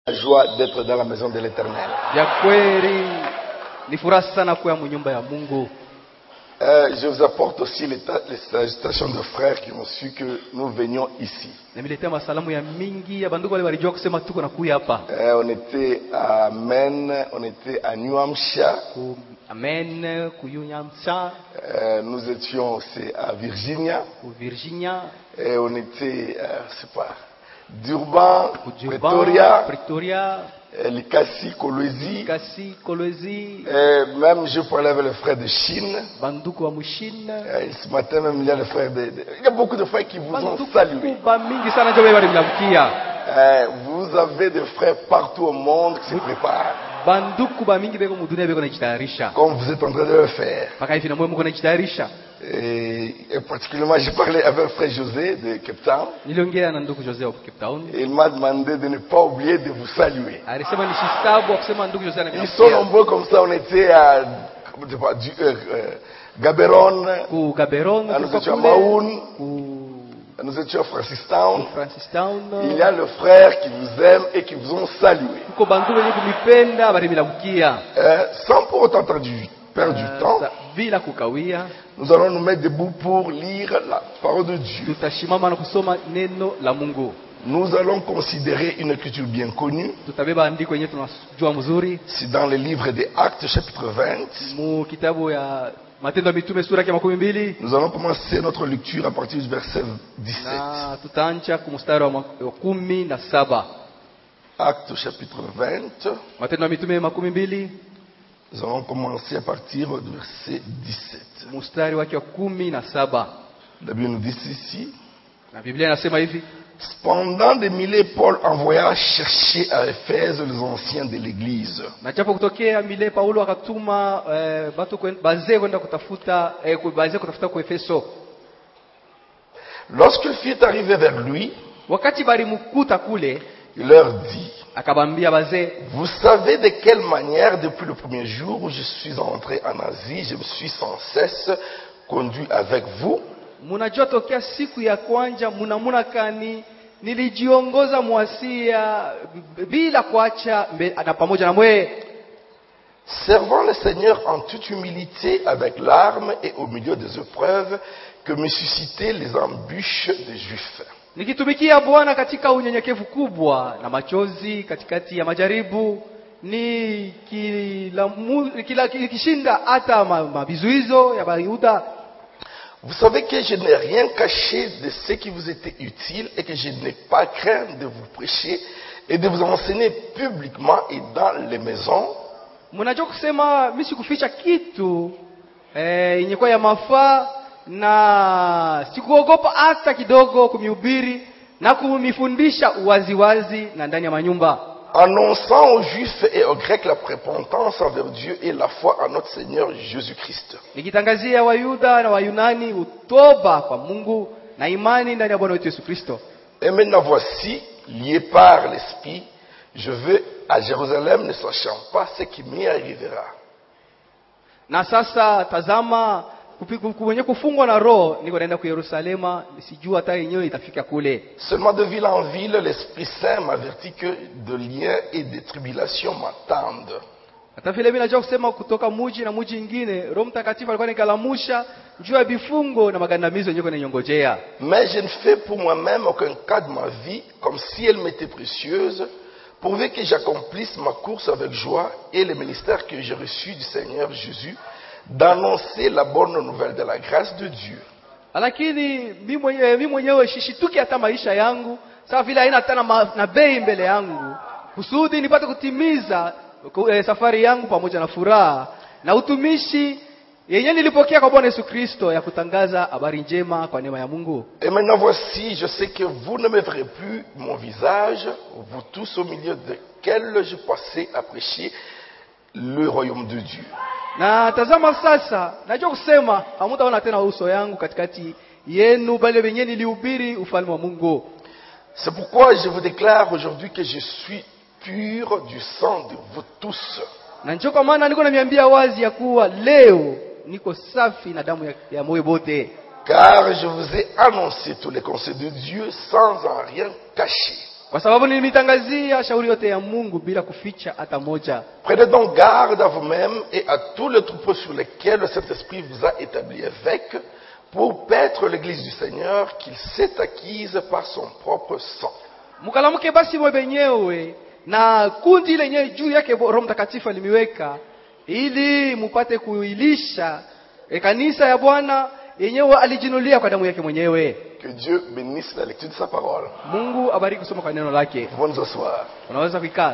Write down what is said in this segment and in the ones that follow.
La joie d'être dans la maison de l'Éternel. Je vous apporte aussi les salutations de frères qui ont su que nous venions ici. On était à Amen, on était à New Hampshire. Nous étions aussi à Virginia. Et on était, Durban, Pretoria, Likasi, Kolwezi. Et même je parlais avec les frères de Chine. Ce matin même il y a les frères il y a beaucoup de frères qui vous ont salué. Vous avez des frères partout au monde qui se préparent. Comme vous êtes en train de le faire. Et particulièrement, j'ai parlé avec le frère José de Cape Town. Il m'a demandé de ne pas oublier de vous saluer. Ils sont nombreux comme ça. On était à Gaborone, nous étions à Maoun, nous étions à Francistown. Il y a le frère qui vous aime et qui vous ont salué. Sans pour autant perdre du temps, nous allons nous mettre debout pour lire la parole de Dieu. Nous allons considérer une écriture bien connue. C'est dans le livre des Actes, chapitre 20. Nous allons commencer notre lecture à partir du verset 17. Actes, chapitre 20. Nous allons commencer à partir du verset 17. La Bible nous dit ici. Cependant, des milliers, Paul envoya chercher à Éphèse les anciens de l'église. Lorsqu'il fut arrivé vers lui, il leur dit: vous savez de quelle manière, depuis le premier jour où je suis entré en Asie, je me suis sans cesse conduit avec vous. Servant le Seigneur en toute humilité, avec larmes et au milieu des épreuves que me suscitaient les embûches des Juifs. Nikitumikia Bwana katika unyenyekevu kubwa na machozi katikati ya majaribu, nikishinda hata mabizuizo ya Bayuda. Vous savez que je n'ai rien caché de ce qui vous était utile et que je n'ai pas craint de vous prêcher et de vous enseigner publiquement et dans les maisons. Mnajua kusema mimi sikuficha kitu yenye ya mafaa, na sikuogopa hata kidogo kumhubiri na kumifundisha waziwazi na ndani ya manyumba. Annonçant aux Juifs et aux Grecs la repentance envers Dieu et la foi en notre Seigneur Jésus-Christ. Nikitangazia Wayuda na Wayunani utoba kwa Mungu na imani ndani ya Bwana wetu Yesu Kristo. Et maintenant voici, lié par l'Esprit, je vais à Jérusalem ne sachant pas ce qui m'y arrivera. Na sasa tazama, mwenye kufungwa na roho niko naenda ku Yerusalema, sijua hata yenyewe itafika kule. Seulement de ville en ville, l'Esprit Saint m'avertit que de liens et de tribulations m'attendent. Hata vile mimi najua kusema kutoka muji na muji mwingine, Roho Mtakatifu alikuwa nikalamusha juu ya bifungo na magandamizo yenyewe yanayongojea. Mais je ne fais pour moi-même aucun cas de ma vie comme si elle m'était précieuse, pourvu que j'accomplisse ma course avec joie et le ministère que j'ai reçu du Seigneur Jésus, d'annoncer la bonne nouvelle de la grâce de Dieu. Lakini mimi mwenyewe shishituki hata maisha yangu, sawa vile haina hata na bei mbele yangu, kusudi nipate kutimiza safari yangu pamoja na furaha na utumishi yenyewe nilipokea kwa Bwana Yesu Kristo, ya kutangaza habari njema kwa neema ya Mungu. Et maintenant voici, je sais que vous ne me verrez plus mon visage, vous tous au milieu desquels je passais à prêcher le royaume de Dieu. Na tazama sasa, najua kusema hamtaona tena uso yangu katikati yenu, bali wenyewe nilihubiri ufalme wa Mungu. C'est pourquoi je vous déclare aujourd'hui que je suis pur du sang de vous tous. Na njoo kwa maana niko namiambia wazi ya kuwa leo niko safi na damu ya moyo bote. Car je vous ai annoncé tous les conseils de Dieu sans en rien cacher. Kwa sababu nilimitangazia shauri yote ya Mungu bila kuficha hata moja. Prenez donc garde à vous-même et à tous les troupeaux sur lesquels le Saint-Esprit vous a établi évêque, pour paître l'église du Seigneur qu'il s'est acquise par son propre sang. Mkalamuke basi mwe benyewe na kundi lenyewe juu yake Roho Mtakatifu alimiweka ili mupate kuilisha kanisa ya Bwana yenyewe alijinulia kwa damu yake mwenyewe. Que Dieu bénisse la lecture de sa parole. Mungu abariki kusoma kwa neno lake. Vous nous asseoir. Unaweza kuikala.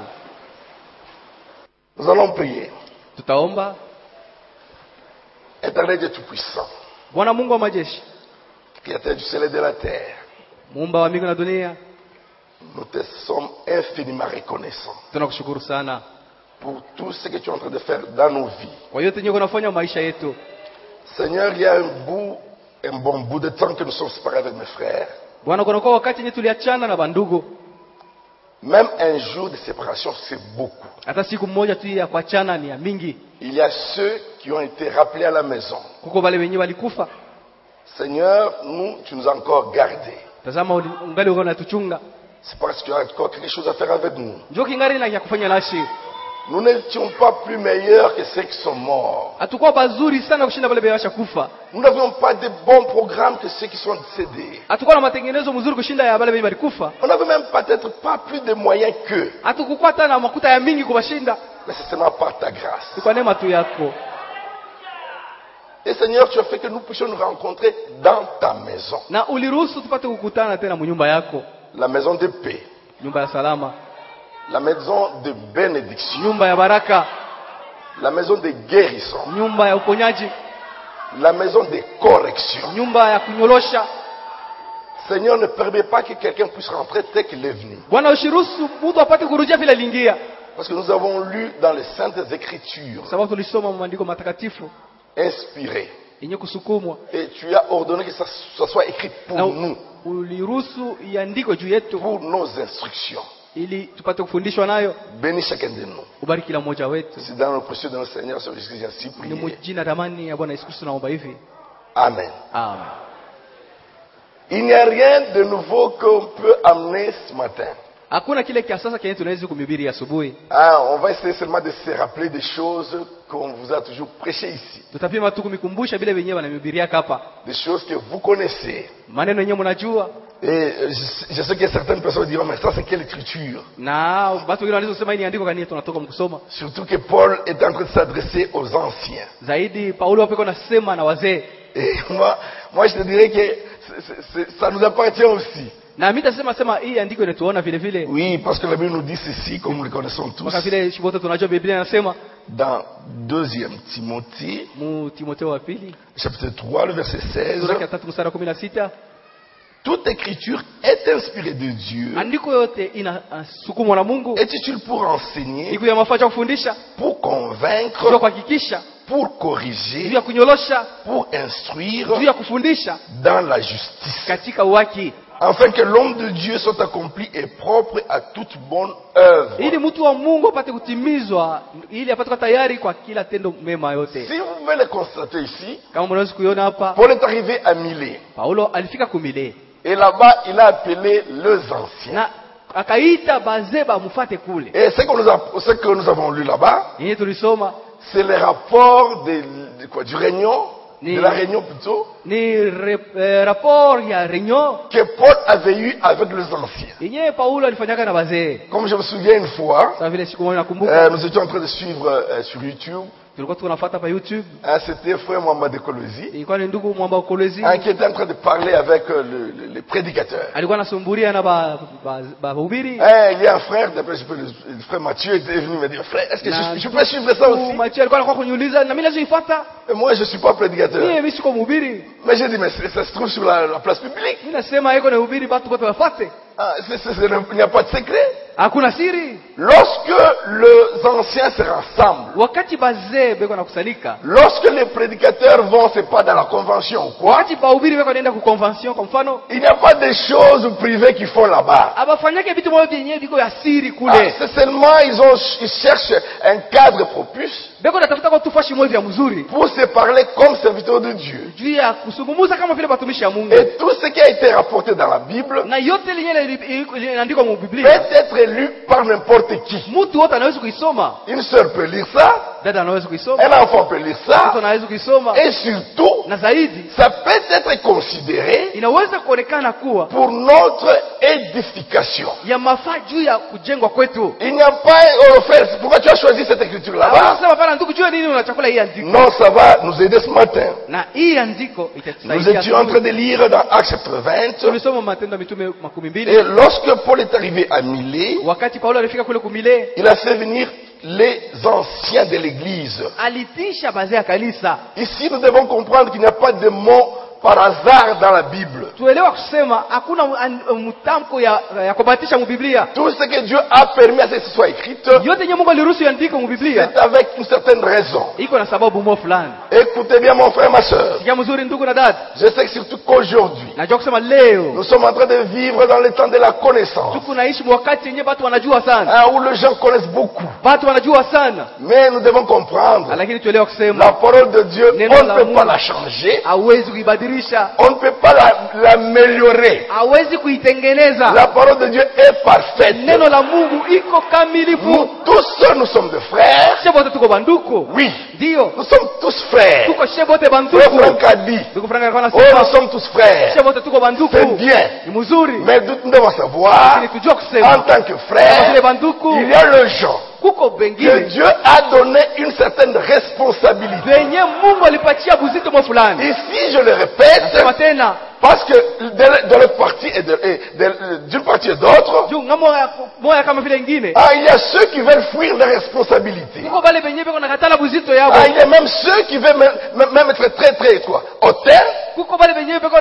Nous allons prier. Tutaomba. Éternel Dieu tout-puissant, Bwana Mungu wa majeshi, Créateur du ciel et de la terre, Muumba wa mbingu na dunia, nous te sommes infiniment reconnaissants tunakushukuru sana pour tout ce que tu es en train de faire dans nos vies. kwa yote yenye unafanya maisha yetu. Seigneur, il y a un bon bout de temps que nous sommes séparés avec mes frères. Bwana, kuna kwa wakati yenye tuliachana na bandugu. Même un jour de séparation, c'est beaucoup. Hata siku moja tu ya kuachana ni ya mingi. Il y a ceux qui ont été rappelés à la maison. Kuko wale wenyewe walikufa. Seigneur, nous, tu nous as encore gardés. Tazama ungali uko unatuchunga. C'est parce qu'il y a encore quelque chose à faire avec nous. Njoo kingari na ya kufanya nashi. Nous n'étions pas plus meilleurs que ceux qui sont morts. Hatakuwa bazuri sana kushinda wale bewasha kufa. Nous n'avions pas de bons programmes que ceux qui sont décédés. Hatakuwa na matengenezo mzuri kushinda ya wale wenyewe walikufa. On n'avait même peut-être pas plus de moyens qu'eux. Hatakuwa hata na makuta ya mingi kubashinda. Mais c'est seulement par ta grâce. Ni kwa neema tu yako. Et Seigneur, tu as fait que nous puissions nous rencontrer dans ta maison. Na uliruhusu tupate kukutana tena mnyumba yako. La maison de paix. Nyumba ya salama. La maison de bénédiction. Nyumba ya baraka. La maison de guérison. Nyumba ya uponyaji. La maison de correction. Nyumba ya kunyolosha. Seigneur, ne permet pas que quelqu'un puisse rentrer tel qu'il est venu. Bwana, usiruhusu mtu apate kurudia vile aliingia. Parce que nous avons lu dans les Saintes Écritures, Sababu tulisoma maandiko matakatifu inspirées. yenye kusukumwa. Et tu as ordonné que ça soit écrit pour nous, Uliruhusu iandikwe juu yetu pour nos instructions. ili tupate kufundishwa nayo. Bénis chacun de nous. Ubariki kila mmoja wetu. C'est dans le précieux de notre Seigneur, sur Jésus, ainsi Ni prié. mjina ramani ya Bwana Yesu Kristo naomba hivi. Amen. Amen. Il n'y a rien de nouveau qu'on peut amener ce matin. Hakuna kile kia sasa kenye tunaweza kumhubiri asubuhi. On va essayer seulement de se rappeler des choses qu'on vous a toujours prêchées ici. Tutapima tu kumikumbusha vile wenyewe wanamhubiria hapa. Des choses que vous connaissez. Maneno yenyewe mnajua. Et je sais que certaines personnes diront, mais ça c'est quelle écriture? Na watu wengine wanaweza kusema hii ni andiko gani tunatoka mkusoma. Surtout que Paul est en train de s'adresser aux anciens. Zaidi Paulo hapo anasema na wazee. Et moi je te dirais que ça nous appartient aussi. Na mimi sema hii andiko inatuona vile vile. Oui, parce que la Bible nous dit ceci, comme nous le connaissons tous. Kwa vile shibote tunajua Biblia inasema dans 2 Timothée, mu Timotheo wa pili, chapitre 3, le verset 16. sura ya 3 mstari wa 16. Toute écriture est inspirée de Dieu. Andiko yote inasukumwa na Mungu. Est utile pour enseigner, Iko ya mafaa ya kufundisha, pour convaincre, kwa kuhakikisha, pour corriger, ya kunyolosha, pour instruire ya kufundisha dans la justice. katika haki. Afin que l'homme de Dieu soit accompli et propre à toute bonne œuvre. Ili mtu wa Mungu apate kutimizwa, ili apate kuwa tayari kwa kila tendo mema yote. Si vous pouvez le constater ici, Kama mnaweza kuiona hapa, Paul est arrivé à Milet. Paulo alifika kumile. Et là-bas, il a appelé les anciens. Na akaita bazee bamfuate kule. Et ce que nous avons lu là-bas, Yeye tulisoma c'est le rapport du réunion, de la réunion plutôt, ni rapport ya réunion que Paul avait eu avec les anciens. yenyewe Paulo alifanyaka na bazee. Comme je me souviens une fois, Sasa vile siku moja nakumbuka, nous étions en train de suivre sur YouTube. tulikuwa tunafuata pa YouTube. C'était frère Mwamba de Kolosi, Ilikuwa ni ndugu mwamba Kolezi. qui était en train de parler avec les prédicateurs. Alikuwa anasumburia na bahubiri. Il y a un frère, d'après le frère Mathieu était venu me dire, frère, est-ce que je peux suivre ça aussi? Mathieu alikuwa anakuwa kuniuliza na mimi lazima ifuata. Et moi, je ne suis pas prédicateur. Mimi siko mhubiri. Mais j'ai dit, mais ça se trouve sur la place publique. Mimi nasema yeko na hubiri watu wote wafuate. Il n'y a pas de secret. Hakuna siri. Lorsque les anciens se rassemblent, Wakati bazee beko na kusanyika, lorsque les prédicateurs vont, c'est pas dans la convention ou quoi, wakati bahubiri beko naenda ku convention kwa mfano, il n'y a pas de choses privées qu'ils font là-bas. abafanyake vitu moja vyenyewe viko ya siri Ah, kule. c'est seulement ils cherchent un cadre propice Beko natafuta kwa tufashi moja ya mzuri. pour se parler comme serviteurs de Dieu. Juu ya kusungumuza kama vile batumishi ya Mungu. Et tout ce qui a été rapporté dans la Bible Na yote lenyewe linaandikwa mu peut Biblia. être lu par n'importe qui. Mtu wote anaweza kuisoma. Une sœur peut lire ça, Dada anaweza kuisoma. un enfant peut lire Mtu ça, anaweza kuisoma. et surtout, Na zaidi ça peut être considéré inaweza kuonekana kuwa pour notre édification. ya mafaa juu ya kujengwa kwetu. Il n'y a pas, oh frère, pourquoi tu as choisi cette écriture là-bas? Sasa hapana ndugu, jua nini unachakula hii andiko? Non, ça va nous aider ce matin. Na hii andiko Nous itatusaidia. étions en train de lire dans Actes chapitre 20. Tulisoma Matendo ya Mitume 20. Et lorsque Paul est arrivé à Milet, Wakati Paulo alifika kule kumile, il a fait venir les anciens de l'église. alitisha bazee ya kanisa. Ici, nous devons comprendre qu'il n'y a pas de mot par hasard dans la Bible. Tuelewa kusema hakuna mtamko ya kubatisha mu Biblia. Tout ce que Dieu a permis à ce que ce soit écrit, Yote yenye Mungu aliruhusu iandikwe mu Biblia c'est avec une certaine raison. iko na sababu moja fulani. Écoutez bien mon frère, ma soeur. Sikia mzuri ndugu na dada. Je sais que surtout qu'aujourd'hui, Najua kusema leo nous sommes en train de vivre dans le temps de la connaissance, tuko naishi wakati yenye watu wanajua sana. hein, où les gens connaissent beaucoup. Watu wanajua sana. Mais nous devons comprendre, Lakini tuelewa la kusema parole de Dieu, Neno on la ne peut Mungu. pas la changer, hawezi kuibadilisha, on ne peut pas l'améliorer. hawezi kuitengeneza. La parole de Dieu est parfaite. Neno la Mungu iko kamilifu. Nous tous, nous sommes des frères. Sisi wote tuko banduku. Oui, Ndio. nous sommes tous frères. Tuko sisi wote Frère banduku. Franck a dit, Ndugu Frank alikuwa oh, nous anasema sommes tous frères. sisi wote tuko banduku. C'est bien. Ni mzuri. Mais nous devons savoir, Lakini tujue en kusema tant que kama frères, vile banduku il y a le genre kuko que bengine Dieu a donné une certaine responsabilité. venye Mungu alipatia buzito mwa fulani. Ici, je le répète, Sema tena parce que de l'autre partie et d'une partie et d'autre, juu ngamo moya kama vile ingine il y a ceux qui veulent fuir les responsabilités. kuko bale benye beko nakatala buzito yabo. Il y a même ceux qui veulent même être très très quoi, hautains. Kuko bale benye beko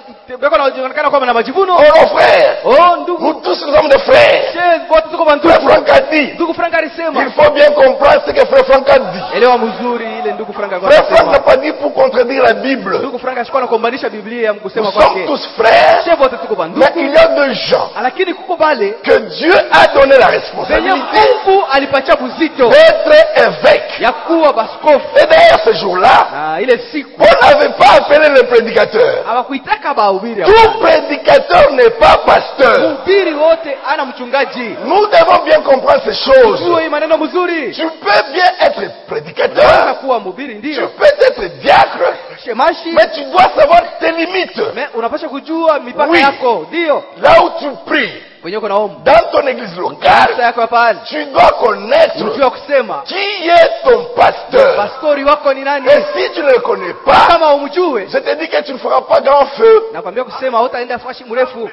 na jionekana kwamba na majivuno. Oh nos frères, Oh ndugu, nous tous nous sommes des frères. sisi wote tuko Frère banduku. Franck a dit, Ndugu Frank alisema il faut bien comprendre ce que Frère Franck a dit. elewa mzuri ile ndugu Frank alikuwa Frère Franck n'a anasema. pas dit pour contredire la Bible. Ndugu Frank ashikuwa anakombanisha Biblia ya Nous mkusema sommes kwake. tous frères, Sisi wote tuko mais banduku. il y a des gens Lakini kuko bale que Dieu a donné la benye responsabilité Mungu alipatia buzito d'être évêque. ya kuwa baskofu. Et d'ailleurs, ce jour-là, Na ile siku on n'avait pas appelé le prédicateur. hawakuitaka bahubiri. Tout prédicateur n'est pas pasteur. Mhubiri wote ana mchungaji. Nous devons bien comprendre ces choses. Jua hii maneno mzuri. Tu peux bien être Unaweza prédicateur, kuwa mhubiri tu ndio. peux être diacre, Shemashi. mais tu dois savoir tes limites. Me unapaswa kujua mipaka Oui. yako. Ndio. Là où tu pries, Wenye uko naomba. dans ton église Kanisa locale, yako ya pale. tu dois connaître Unajua kusema qui est ton pasteur. pastori wako ni nani? Et si tu ne le connais pas, Kama umjue, je te dis que tu ne feras pas grand feu. nakwambia kusema hautaenda fashi mrefu.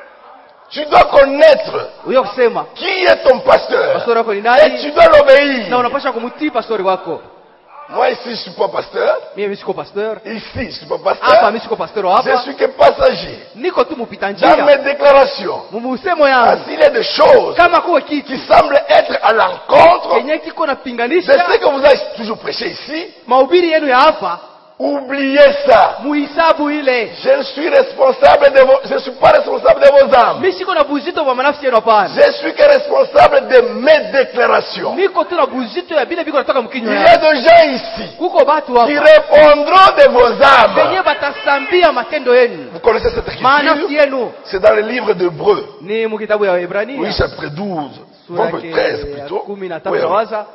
Tu dois connaître Huyo kusema qui est ton pasteur. pastori wako ni Et nani tu dois l'obéir. na unapaswa kumtii pastori wako. Moi ici, je ne suis pas pasteur. Mimi siko pastor. Ici, je ne suis pas Hapa pasteur. mimi siko pastor Je hapa. suis que passager. Niko tu mpita Dans mes njia. déclarations, Mumusemo yangu. s'il y a des choses Kama kuwe kitu qui semblent être à l'encontre kenye kiko de napinganisha ce que vous avez toujours prêché ici, mahubiri yenu ya hapa, oubliez ça. muhisabu ile. Je ne suis responsable de vos, je ne suis pas responsable de vos âmes. Mimi siko na buzito wa manafsi yenu hapana. Je suis que responsable de mes déclarations. Niko tu na buzito ya bile biko natoka Il mkinywa y a yangu. des gens ici Kuko batu qui hapa répondront de vos benye âmes. batasambia matendo yenu. Vous connaissez cette Manafsi écriture? yenu C'est dans le livre d'Hébreux. ni mukitabu ya Waebrania. Oui, chapitre 12. Sura Bon, 13 yake ya plutôt. 13 Oui, nawaza.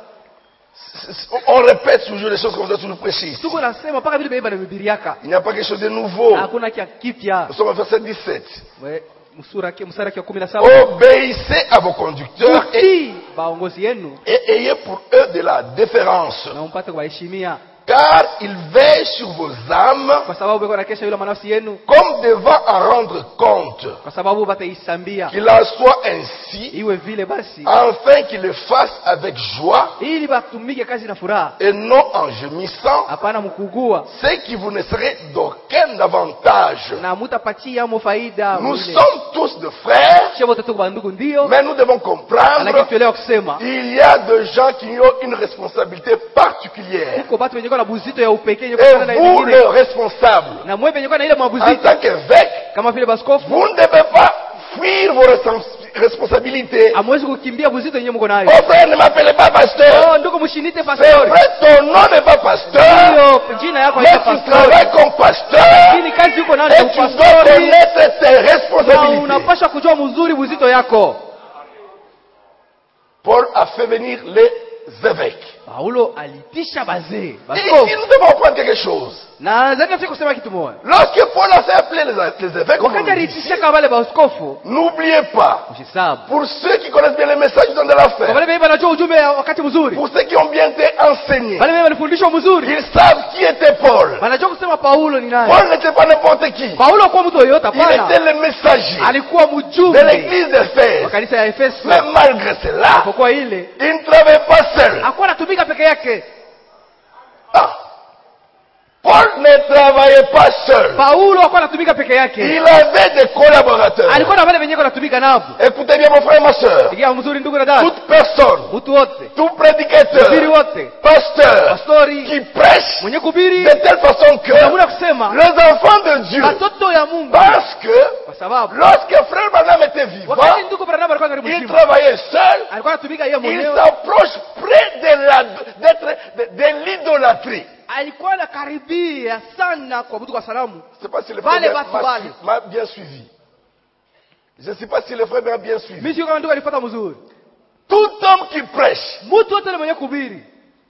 on répète toujours les choses comme ça, toujours prêché ici. Tuko nasema mpaka vile beba na Biblia yaka. Il n'y a pas quelque chose de nouveau. Hakuna kia kipya. Nous sommes au verset 17. We msura yake 17. Obéissez à vos conducteurs Utii baongozi yenu et ayez pour eux de la déférence. na mpate kuwaheshimia. car il veille sur vos âmes kwa sababu beko nakesha yule manafsi yenu, comme devant en rendre compte, kwa sababu bataisambia. qu'il en soit ainsi, Iwe vile basi, afin qu'il le fasse avec joie ili batumike kazi na furaha, et non en gémissant, hapana mkugua, c'est que vous ne serez d'aucun avantage. na mutapatia mo faida. Nous sommes tous de frères, Shebo tatu kwa ndugu ndio, mais nous devons lakini comprendre tuelewa kusema il y a des gens qui ont une responsabilité particulière. uko batu wenye kwa na buzito ya upekee yenye Et kufanya na vous, wengine, le responsable, na mwe wenye kwa na ile en mabuzito tant qu'évêque, kama vile baskofu, vous ne devez pas fuir vos responsabilités. amwezi kukimbia buzito yenye mko nayo. Oh frère, ne m'appelez pas pasteur. Oh ndugu, mshinite C'est pastori, vrai, ton nom n'est pas pasteur, ndio jina yako mais haiko tu pastori, travailles comme pasteur lakini kazi uko nayo et ni tu dois pastori, connaître tes na responsabilités. unapaswa kujua mzuri buzito yako. Paul a fait venir les évêques. Paulo alitisha bazee, Et ici, baskofu, nous devons apprendre quelque chose. na zaidi nataka kusema kitu moja. Lorsque Paul a fait appeler les évêques, comme on Wakati dit ici, alitisha kama wale baskofu, n'oubliez pas, msisabu pour ceux qui connaissent bien les messages du temps de la kwa fin, wale baba wanajua ujumbe ya wakati mzuri, pour ceux qui ont bien été enseignés, wale baba walifundishwa mzuri, ils savent qui était Paul. wanajua kusema Paulo ni nani. Paul n'était pas n'importe qui. Paulo kwa mtu yoyote Il hapana, était le messager alikuwa de mjumbe l'église d'Éphèse. wa kanisa ya Efeso. Mais malgré cela, Kwa kuwa ile il ne travaillait pas seul. hakuwa anatumika peke yake. Ah. Paul ne travaillait pas seul. Paulo hakuwa anatumika peke yake, Il avait des collaborateurs. alikuwa na wale wenye anatumika nao. Écoutez bien mon frère et ma soeur. Sikia mzuri ndugu na dada, Toute personne, mtu wote, tout prédicateur, mhubiri wote, pasteur pastori qui prêche mwenye kuhubiri, de telle façon que namuna kusema les enfants de Dieu, watoto ya Mungu, parce que kwa sababu lorsque frère Branham était vivant, wakati ndugu Branham alikuwa karibu il shimo, travaillait seul, alikuwa anatumika yeye il mwenyewe, s'approche près de l'idolâtrie. alikuwa anakaribia sana kuabudu kwa sanamu. Je ne sais pas si le Vale frère batu vale. m'a bien suivi. Je ne sais pas si le frère m'a bien suivi. Mimi sio kama ndugu alifuata mzuri. Tout homme qui prêche, Mtu wote mwenye kuhubiri,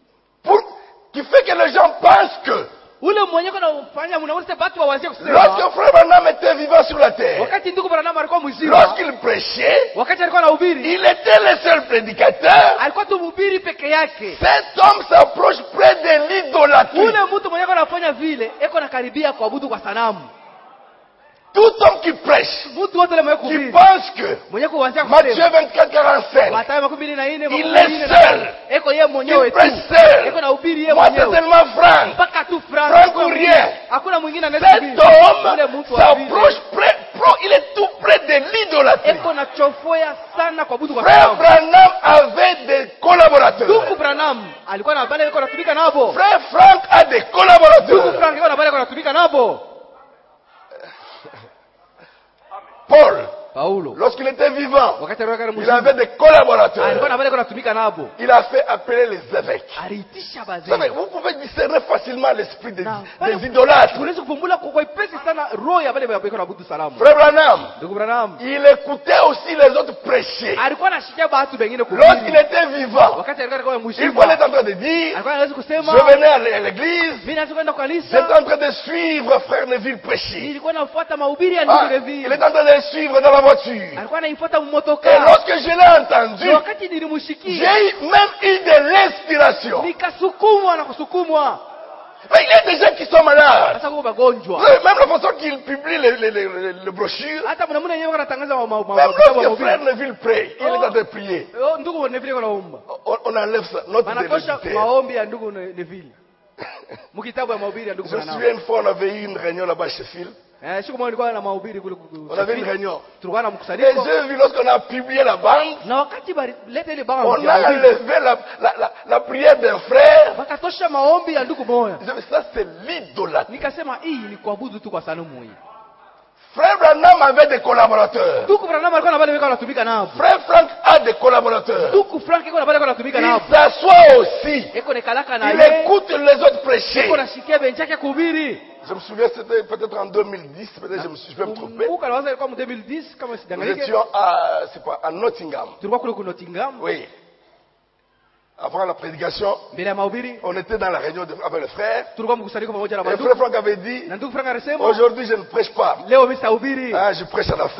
qui fait que les gens pensent que ule mwenye kana ufanya mnaona watu wawazie kusema, lorsque frère Branham était vivant sur la terre, wakati ndugu Branham alikuwa mzima, lorsqu'il prêchait, wakati alikuwa anahubiri, il était le seul prédicateur. alikuwa tu mhubiri peke yake. Cet homme s'approche près de l'idolâtrie. Ule mtu mwenye anafanya vile eko nakaribia kuabudu kwa sanamu. Tout homme qui prêche, Mtu wote mwenye qui kuhubiri, pense que mwenye kuanzia Matthieu kusema 24:45, Mathayo 24 il est seul, eko yeye mwenyewe il tu, prêche seul. eko nahubiri yeye Moi, c'est mwenyewe tellement franc. mpaka tu Franc Franco ou rien. hakuna mwingine Cet anayehubiri. Ule homme mtu wa vile s'approche près, il est tout près de l'idolâtrie. eko na chofoya sana kuabudu kwa Frère sanamu. Branham avait des collaborateurs. Ndugu Branham alikuwa na bale eko natumika nabo. Frère Frank a des Ndugu collaborateurs. Frank eko na bale eko natumika nabo. Paul, Paulo lorsqu'il était vivant, wakati alikuwa karibu il avait des collaborateurs. alikuwa na bale eko natumika nabo. Il a fait appeler les évêques. Aliitisha Vous savez, bazee. vous pouvez discerner facilement l'esprit des Na, pale- idolâtres. Unaweza kuvumbula kwa wepesi sana roho ya bale eko naabudu salamu. Frère Branham, Ndugu Branham il écoutait aussi les autres prêcher. alikuwa anashikia watu wengine Lorsqu'il kuhubiri. était vivant, Wakati alikuwa il mheshimiwa, fallait en train de dire, alikuwa anaweza kusema je venais à l'église, mimi naweza kwenda kwa j'étais kanisa, en train de suivre frère Neville prêcher. nilikuwa nafuata mahubiri ya Ah, ndugu il Levi, est en train de le suivre dans la voiture. alikuwa anaifuata Et mmotoka. lorsque je l'ai entendu, Na wakati nilimshikia j'ai même eu de l'inspiration. nikasukumwa na kusukumwa. Mais il y a des gens qui sont malades. Sasa kwa magonjwa Même la façon qu'ils publient les brochures. hata mnamuna yenyewe wanatangaza Même lorsque frère Neville prie, il est en train de prier. ndugu Neville wanaomba, On enlève ça, notre wanatosha délégué. maombi ya ndugu Neville mkitabu ya mahubiri ya ndugu Je me Branham. souviens une fois, on avait eu une réunion là-bas chez Phil. Siku moja nilikuwa na mahubiri kule On avait une réunion. tulikuwa na Et mkusanyiko, j'ai vu lorsqu'on a publié la bande, na wakati baleta ile on bandi a enlevé la prière d'un frère. wakatosha maombi ya ndugu moja. Ça, c'est l'idolâtrie. Nikasema hii ni kuabudu tu kwa sanamu hii. Frère Branham avait des collaborateurs. Ndugu Branham alikuwa na wale weka wanatumika nao. Frère Frank a des collaborateurs. Ndugu Frank iko na wale wanatumika Il nao. s'assoit aussi. Eko nekalaka na Il yeye. écoute les autres prêcher. Eko nashikia benchi yake kuhubiri. Je me souviens, c'était peut-être en 2010, peut-être je vais me tromper. Kumbuka nawaza ilikuwa mu 2010 kama Nous sidanganyike. étions à Nottingham. Tulikuwa kule ku Nottingham. Oui. Avant la prédication, Mbele ya mahubiri on était dans la réunion avec le frère. tulikuwa mkusanyiko pamoja na Et le bandugu. frère Franck avait dit, Na ndugu Frank alisema aujourd'hui je ne prêche pas. leo mimi sitahubiri. Hein, je prêche à la fin.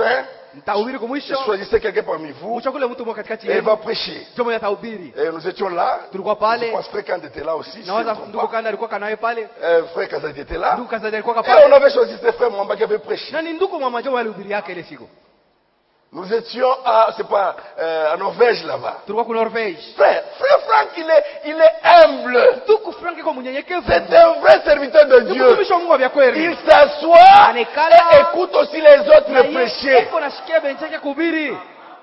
Nitahubiri kwa mwisho. Choisissez quelqu'un parmi vous Mchakule mtu mmoja katikati et il yenu. va prêcher. Ndio mmoja atahubiri. Et nous étions là. Tulikuwa Je pale. pense que Kand était là aussi. si je Nawaza ne me trompe ndugu pas. Kanda alikuwa kanaye pale. Frère Kazadi était là. Ndugu Kazadi alikuwa Et pale. on avait choisi ce frère Mwamba qui avait prêché. Na ni ndugu mama Jomo alihubiri yake ile siku. Nous étions à, c'est pas, à Norvège là-bas. Tulikuwa ku Norvège. Frère Franck, il est humble. Ndugu Frank iko mnyenyekevu. C'est un vrai serviteur de Dieu. Mtumishi wa Mungu vya kweli. Il s'assoit Anekala. et écoute aussi les autres Na le yeye prêcher. iko nasikia benchi yake kuhubiri.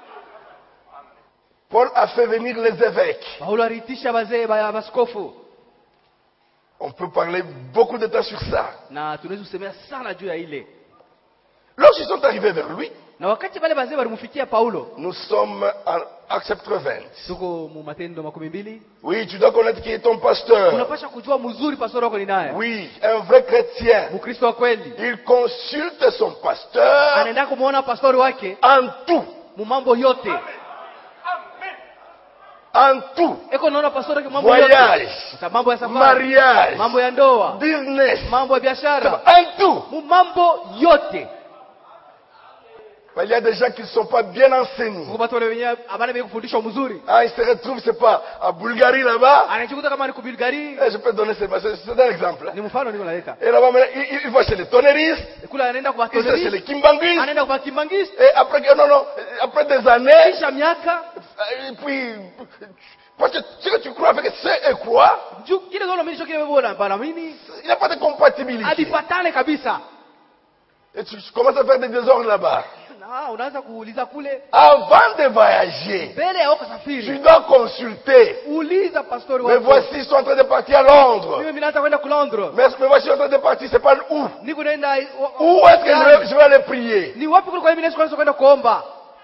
Paul a fait venir les évêques. Paulo aliitisha wazee wa askofu. On peut parler beaucoup de temps sur ça. Na tunaweza kusemea sana juu ya ile. Lorsqu'ils sont arrivés vers lui, Na wakati wale wazee walimfikia Paulo. nous sommes en Actes chapitre 20. Tuko mu Matendo 12. Oui, tu dois connaître qui est ton pasteur. Unapasha kujua mzuri pastor wako ni naye. Oui, un vrai chrétien. Mkristo wa kweli. Il consulte son pasteur Anaenda kumuona pastor wake en tout. mu mambo yote. En tout. Eko naona pastor wake mambo Voyage, yote. Sa mambo ya safari. mariage, Mambo ya ndoa. business, Mambo ya biashara. en tout. Mu mambo yote. Il y a des gens qui ne sont pas bien enseignés. Kwa watu wale wenyewe abana biko kufundishwa mzuri. Ah, ils se retrouvent, c'est pas, à Bulgarie là-bas. Anajikuta kama ni ku Bulgaria. Je peux donner c'est un exemple. Ni mfano niko naleta. Et là-bas, il va chez les tonneristes, Kula anaenda kwa il va chez toneri. les kimbanguistes. Anaenda kwa kimbangist. Et après, après des années, Kisha miaka. et puis, parce que ce que tu crois avec ce et croire, Juu kile gono mimi shokile bora bana mimi. il n'y a pas de compatibilité. Adipatane kabisa. Et tu commences à faire des désordres là-bas. Na unaanza kuuliza kule. Avant de voyager, Mbele ya tu kusafiri. dois consulter. Uliza pastori Mais wako. voici, ils sont en train de partir à Londres. Mimi naanza kwenda ku Londres. Mais voici, ils sont en train de partir, c'est pas où. Niko naenda Où est-ce que je vais aller prier? ni wapi kuliko mimi naweza kwenda kuomba?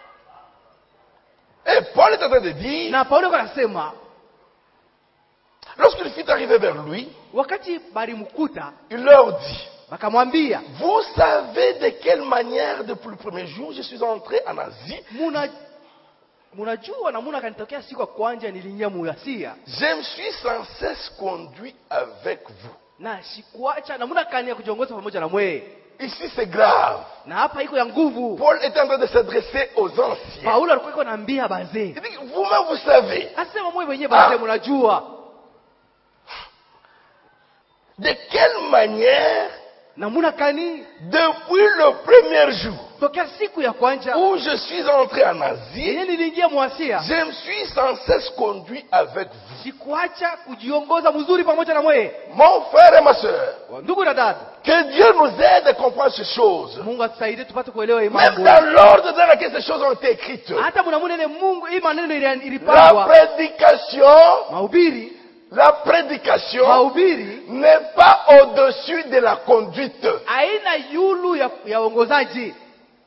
Et Paul est en train de dire, Na Paulo anasema lorsqu'il fut arrivé vers lui, wakati balimkuta il leur dit, bakamwambia vous savez de quelle manière depuis le premier jour je suis entré en Asie? munajua namuna kanitokea siku ya kwanza niliingia mu Asia Je me suis sans cesse conduit avec vous. na sikuacha namuna kania kujiongoza pamoja na mwe. Ici c'est grave. Na hapa iko ya nguvu. Paul est en train de s'adresser aux anciens. Paulo alikuwa iko naambia bazee. Il dit, vous-même vous savez. Asema mwe wenyewe bazee mnajua De quelle manière, namuna kani depuis le premier jour tokea siku ya kwanza où je suis entré en Asie, yenye niliingia mu Asia je me suis sans cesse conduit avec vous. sikuacha kujiongoza mzuri pamoja na mwe. Mon frère et ma soeur, Ndugu na dada, que Dieu nous aide à comprendre ces choses. Mungu atusaidie tupate kuelewa hii Même mambo. dans l'ordre dans lequel ces choses ont été écrites. Hata mnamuna ile Mungu hii maneno La ilipangwa. prédication, Mahubiri n'est pas au-dessus de la conduite. haina yulu ya ongozaji.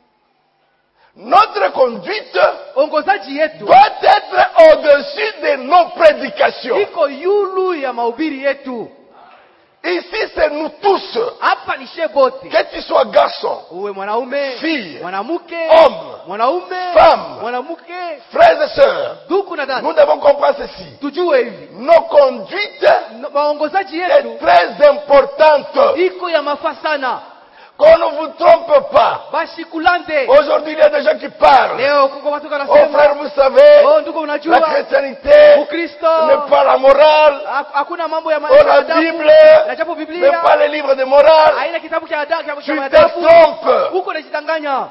Notre conduite Ongozaji yetu doit être au-dessus de nos prédications. iko yulu ya mahubiri yetu. Ici, c'est nous tous. Hapa ni shebote. Que tu sois garçon, Uwe mwanaume, fille, mwanamke, homme, mwanaume, femme, mwanamke, frères et sœurs, ndugu na dada. nous devons comprendre ceci. Tujue hivi. Nos conduites Maongozaji est yetu très importante. iko ya mafaa sana. Qu'on ne vous trompe pas. Bashikulande. Aujourd'hui, il y a des gens qui parlent. Leo kuko watu Oh kanasema, frère, vous savez, oh ndugu la unajua chrétienté Ukristo n'est pas la morale. hakuna mambo ya Oh, la adabu. Bible Na japo n'est Biblia pas les livres de morale. haina kitabu cha adabu Tu cha te adabu. trompes. Huko unajidanganya.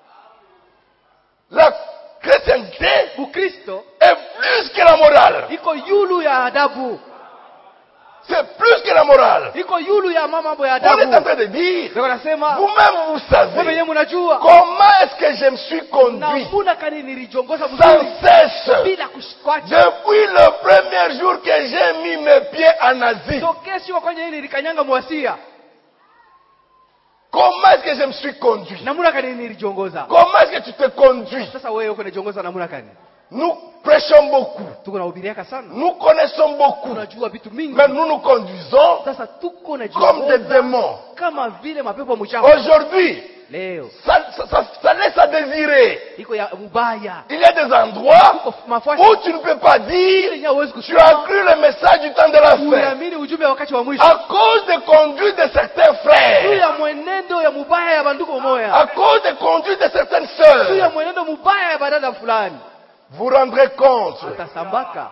La chrétienté Ukristo est plus que la morale. iko yulu ya adabu. C'est plus que la morale. Iko yulu ya mambo ya On est en adabu. train de dire, Ndio nasema vous-même vous wewe savez, wenyewe mnajua comment est-ce que je me suis conduit namuna kani nilijongoza sans vizuri cesse bila kushikwacha. depuis le premier jour que j'ai mis mes pieds en Asie. Tokea siku kwanza hii nilikanyanga muasia. Comment est-ce que je me suis conduit? Namuna kani nilijongoza. Comment est-ce que tu te conduis? Sasa wewe uko unajongoza namuna kani? Nous prêchons beaucoup. Tuko nahubiriaka sana. Nous connaissons beaucoup. Tunajua vitu mingi. Mais nous conduisons Sasa tuko comme des najongoza démons. kama vile mapepo mchafu. Aujourd'hui, leo ça laisse à désirer. iko ya mubaya. Il y a des endroits où tu ne peux pas dire tu as cru le message du temps de la fin. Unaamini ujumbe wakati wa mwisho. À cause des conduites de certains Juu frères, ya mwenendo ya mubaya ya bandugu moya. à cause des conduites de certaines Juu ya sœurs, mwenendo mubaya ya badada fulani. vous rendrez compte. Utasambaka.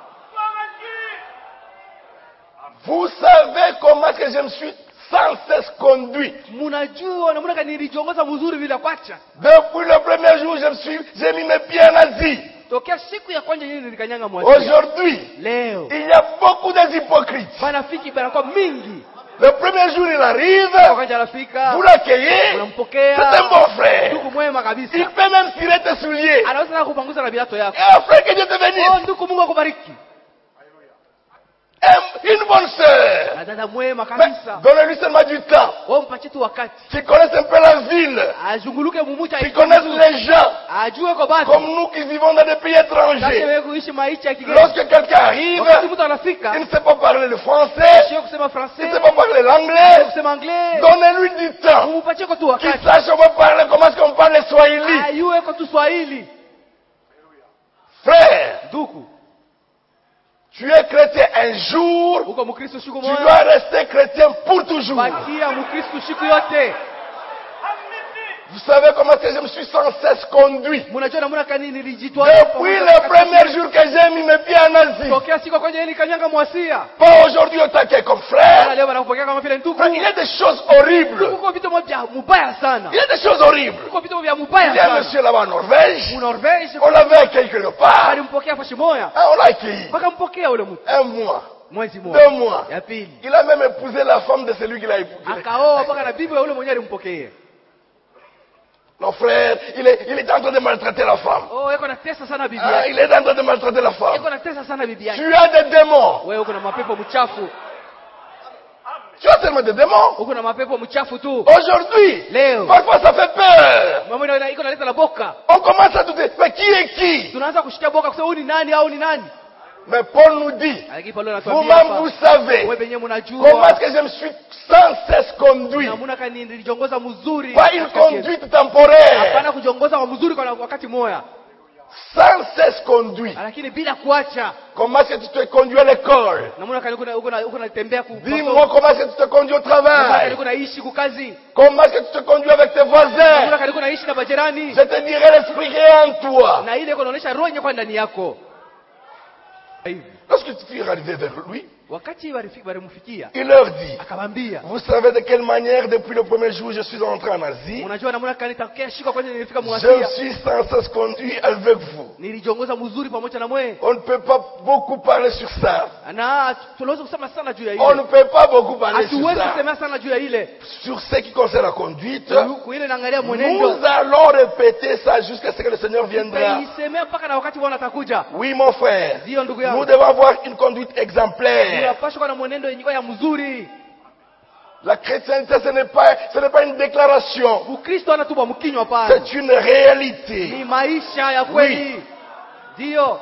Vous savez comment est-ce que je me suis sans cesse conduit. Munajua namna gani nilijongoza mzuri bila kwacha. Depuis le premier jour, j'ai mis mes pieds en Asie. Tokea siku ya kwanza yeye nilikanyanga mwasi. Aujourd'hui, Leo il y a beaucoup des hypocrites. banafiki banakuwa mingi. Le premier jour, il arrive, Wakati anafika, vous l'accueillez, unampokea. c'est un bon frère. Ndugu mwema kabisa. Il peut même tirer tes souliers. Anaweza na kupanguza na viatu yako. Et après que Dieu te bénisse, Ndugu Mungu akubariki. une bonne sœur. Na dada mwema Mais kabisa. donnez-lui seulement du temps. Mpatie tu wakati. Qui connaissent un peu la ville, Azunguluke mumucha. qui connaissent les gens, Ajue kwa basi. comme nous qui vivons dans des pays Sasa étrangers. wewe kuishi maisha ya kigeni. Lorsque quelqu'un arrive, Wakati mtu anafika, il ne sait pas parler le français, sio kusema il français, ne sait pas parler sio l'anglais, kusema anglais. donnez-lui du temps. Mpatie kwa tu Qu'il wakati. sache comment parler, comment est-ce qu'on parle le Swahili. Ayue kwa tu Swahili. Frère, Ndugu, tu es chrétien un jour, uko Mkristo siku tu moja. dois rester chrétien pour toujours. Bakia Mkristo siku yote. Vous savez comment est-ce que je me suis sans cesse conduit. Mnajua namna gani nilijitoa Depuis le premier jour que j'ai mis mes pieds en Asie. tokea siku kwanza yeye kanyanga mwasia. Pas aujourd'hui au taquet comme Bana frère. leo wanakupokea kama vile ndugu. Frère, il y a des choses horribles. Uko vitu moja mubaya sana. Il y a des choses horribles. Uko vitu vya Il y mubaya a un sana. monsieur là-bas en Norvège. Mu Norvège On l'avait accueilli quelque part. alimpokea fashi moya. Ah, on l'a accueilli. Wakampokea ule mtu. Un mois. Mwezi 2 mmoja. mois. Ya pili. Il a même épousé la femme de celui qu'il a épousé. Akaoa mpaka na bibi ya ule mwenyewe alimpokea. Non, frère, il est en train de maltraiter la femme. Oh, yako na tesa sana bibi Ah, yake. il est en train de maltraiter la femme. Yako na tesa sana bibi yake. Tu as des démons. Wewe uko na mapepo mchafu. Tu as tellement de démons. Uko na mapepo mchafu tu. Aujourd'hui, Leo. parfois ça fait peur. Mambo iko naleta la boka. On commence à douter. Mais qui est qui? Tunaanza kushikia boka kusema huyu ni nani au ni nani? Mais Paul nous dit, Lakini Paulo anatuambia vous-même hapa, vous savez wewe penyewe comment mnajua est-ce que je me suis sans cesse conduit. namna kani nilijongoza mzuri. Pas une conduite temporaire. Hapana kujongoza kwa mzuri kwa wakati moja. Sans cesse conduit. Lakini bila kuacha. Comment est-ce que tu te conduis à l'école? Namna kani uko natembea ku. Dis-moi comment est-ce que tu te conduis au Namna travail? kani uko naishi kukazi. Comment est-ce que tu te conduis avec tes Namna voisins? kani uko naishi na majirani. Je te dirai l'esprit qui est en toi. Na ile iko inaonyesha roho nyako ndani yako. Hivi. Lorsque tu es arrivé vers lui, Wakati walimfikia il leur dit, akamwambia, vous savez de quelle manière depuis le premier jour je suis entré en Asie, unajua namna kani tokea shika kwanza nilifika je me Mwasia. suis sans cesse conduit avec vous. Nilijongoza mzuri pamoja na mwe. On ne peut pas beaucoup parler sur ça. Na tunaweza kusema sana juu ya On ile. ne peut pas beaucoup parler sur Hatuwezi ça. kusema sana juu ya ile. Sur ce qui concerne la conduite, Kuile naangalia mwenendo. nous allons répéter ça jusqu'à ce que le Seigneur viendra. Isemea mpaka na wakati Bwana atakuja. Oui, mon frère. Ndio ndugu Nous yangu. devons avoir une conduite exemplaire. Unapaswa kuwa na mwenendo yenye ya mzuri. La chrétienté, ce n'est pas une déclaration. Ukristo anatuba mkinywa pale. C'est une réalité. Ni maisha ya kweli. Ndio.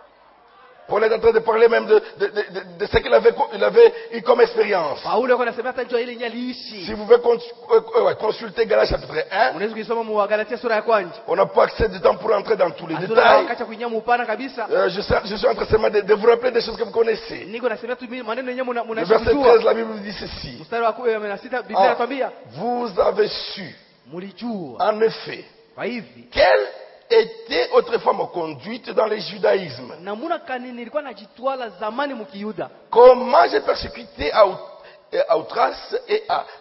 Paul est en train de parler même de ce qu'il avait eu comme expérience. Paulo yuko anasema hata njoo ile yenye aliishi. Si vous pouvez consulter Galates chapitre 1, Unaweza kusoma mu Galatia sura ya kwanza. on n'a pas accès de temps pour entrer dans tous les Hatuna détails. wakati kuingia mpana kabisa. Je suis en train seulement de vous rappeler des choses que vous connaissez. Niko nasema tu maneno yenyewe Le verset 13, la Bible dit ceci. Mstari wa 16 Biblia inatuambia, Vous avez su, mlijua. en effet, Kwa hivi quelle était autrefois ma conduite dans le judaïsme. namuna kani nilikuwa najitwala zamani mkiyuda. Comment j'ai persécuté à outrance et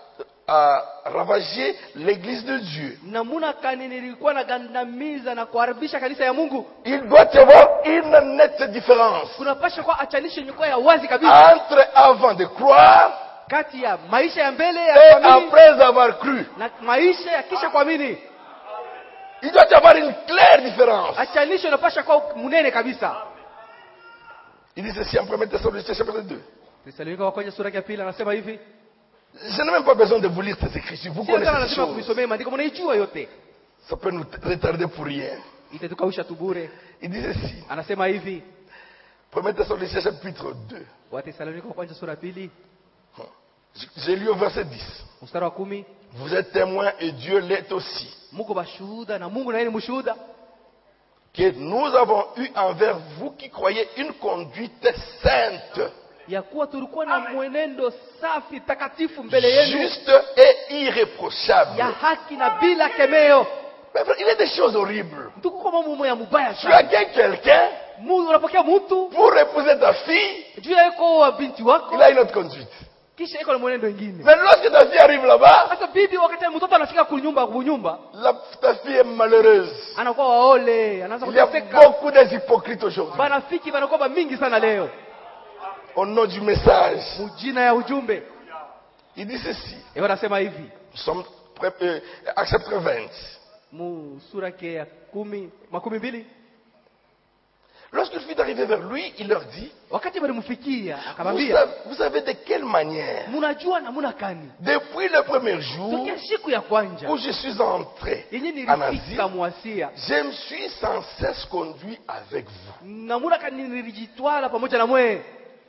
à ravager l'église de Dieu. Namuna kani nilikuwa nagandamiza na kuharibisha kanisa ya Mungu. Il doit y avoir une nette différence Kunapasha kwa achanisho nyuko ya wazi kabisa entre avant de croire kati ya maisha ya mbele et ya kuamini après avoir cru. na maisha ya kisha kuamini. Il doit y avoir une claire différence. Achanisho inapasha kwa munene kabisa. Il dit ceci en 1 Thessaloniciens chapitre 2. Thessalonika wa kwanza sura ya pili anasema hivi. Je n'ai même pas besoin de vous lire ces écritures. Vous Sio connaissez kana ces lazima choses. kuisomea maandiko mnaijua yote. Ça peut nous retarder pour rien. Itatukausha tu bure. Il dit ceci. Anasema hivi. 1 Thessaloniciens chapitre 2. Wa Thessalonika wa kwanza sura ya pili. J'ai lu au verset 10. Mstari wa 10. Vous êtes témoins et Dieu l'est aussi. Muko bashuhuda na Mungu na yeye ni mshuhuda. Que nous avons eu envers vous qui croyez une conduite sainte, Ya kuwa tulikuwa na mwenendo safi takatifu mbele yenu. juste et irréprochable. Ya haki na bila kemeo. Mais frère, il y a des choses horribles. Mtuko kwa mambo ya mubaya Tu sana. as quelqu'un Mungu unapokea mtu pour épouser ta fille, juu ya yuko wa binti wako il a une autre conduite. kisha yuko na mwenendo mwingine. Mais lorsque ta fille arrive là-bas, Sasa bibi wakati mtoto anafika kunyumba, ta fille est malheureuse. anakuwa waole, anaanza Il y a kuteseka. beaucoup des hypocrites aujourd'hui. Banafiki banakuwa mingi sana leo. Au nom du message, Mujina ya ujumbe. il dit ceci. Yeye anasema hivi. Nous sommes à chapitre 20. Mu sura yake ya 12. Lorsqu'il fut arrivé vers lui, il leur dit, Wakati walimfikia akamwambia, vous savez de quelle manière, mnajua namna gani? depuis le premier jour Tokea siku ya kwanza où je suis entré yenye en Asie, nilifika Muasia, je me suis sans cesse conduit avec vous, namna gani nilijitwala pamoja na mwe,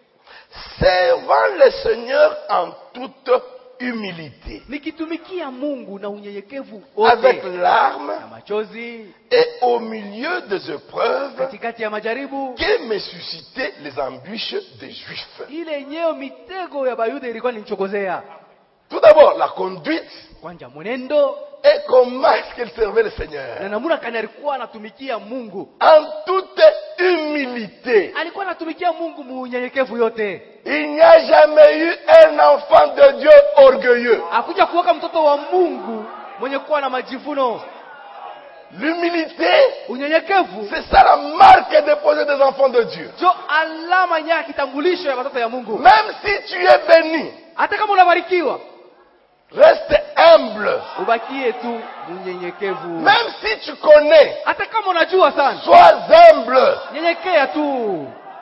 servant le Seigneur en toute humilité, nikitumikia Mungu na unyenyekevu avec wote, larmes na machozi et au milieu des épreuves katikati ya majaribu. que me suscitaient les embûches des Juifs. Ile yenyewe mitego ya Bayuda ilikuwa nichokozea. Tout d'abord, la conduite Kwanja mwenendo et comment est-ce qu'il servait le Seigneur. na namna gani alikuwa anatumikia Mungu. En toute humilité. Alikuwa anatumikia Mungu munyenyekevu yote. Il n'y a jamais eu un enfant de Dieu orgueilleux. Hakuja kuweka mtoto wa Mungu mwenye kuwa na majivuno. L'humilité, Unyenyekevu c'est ça la marque déposée des enfants de Dieu. ndio alama ya kitambulisho ya watoto ya Mungu. Même si tu es béni, Hata kama unabarikiwa, reste humble. ubakie tu unyenyekevu. Même si tu connais, Hata kama unajua sana, sois humble. nyenyekea tu.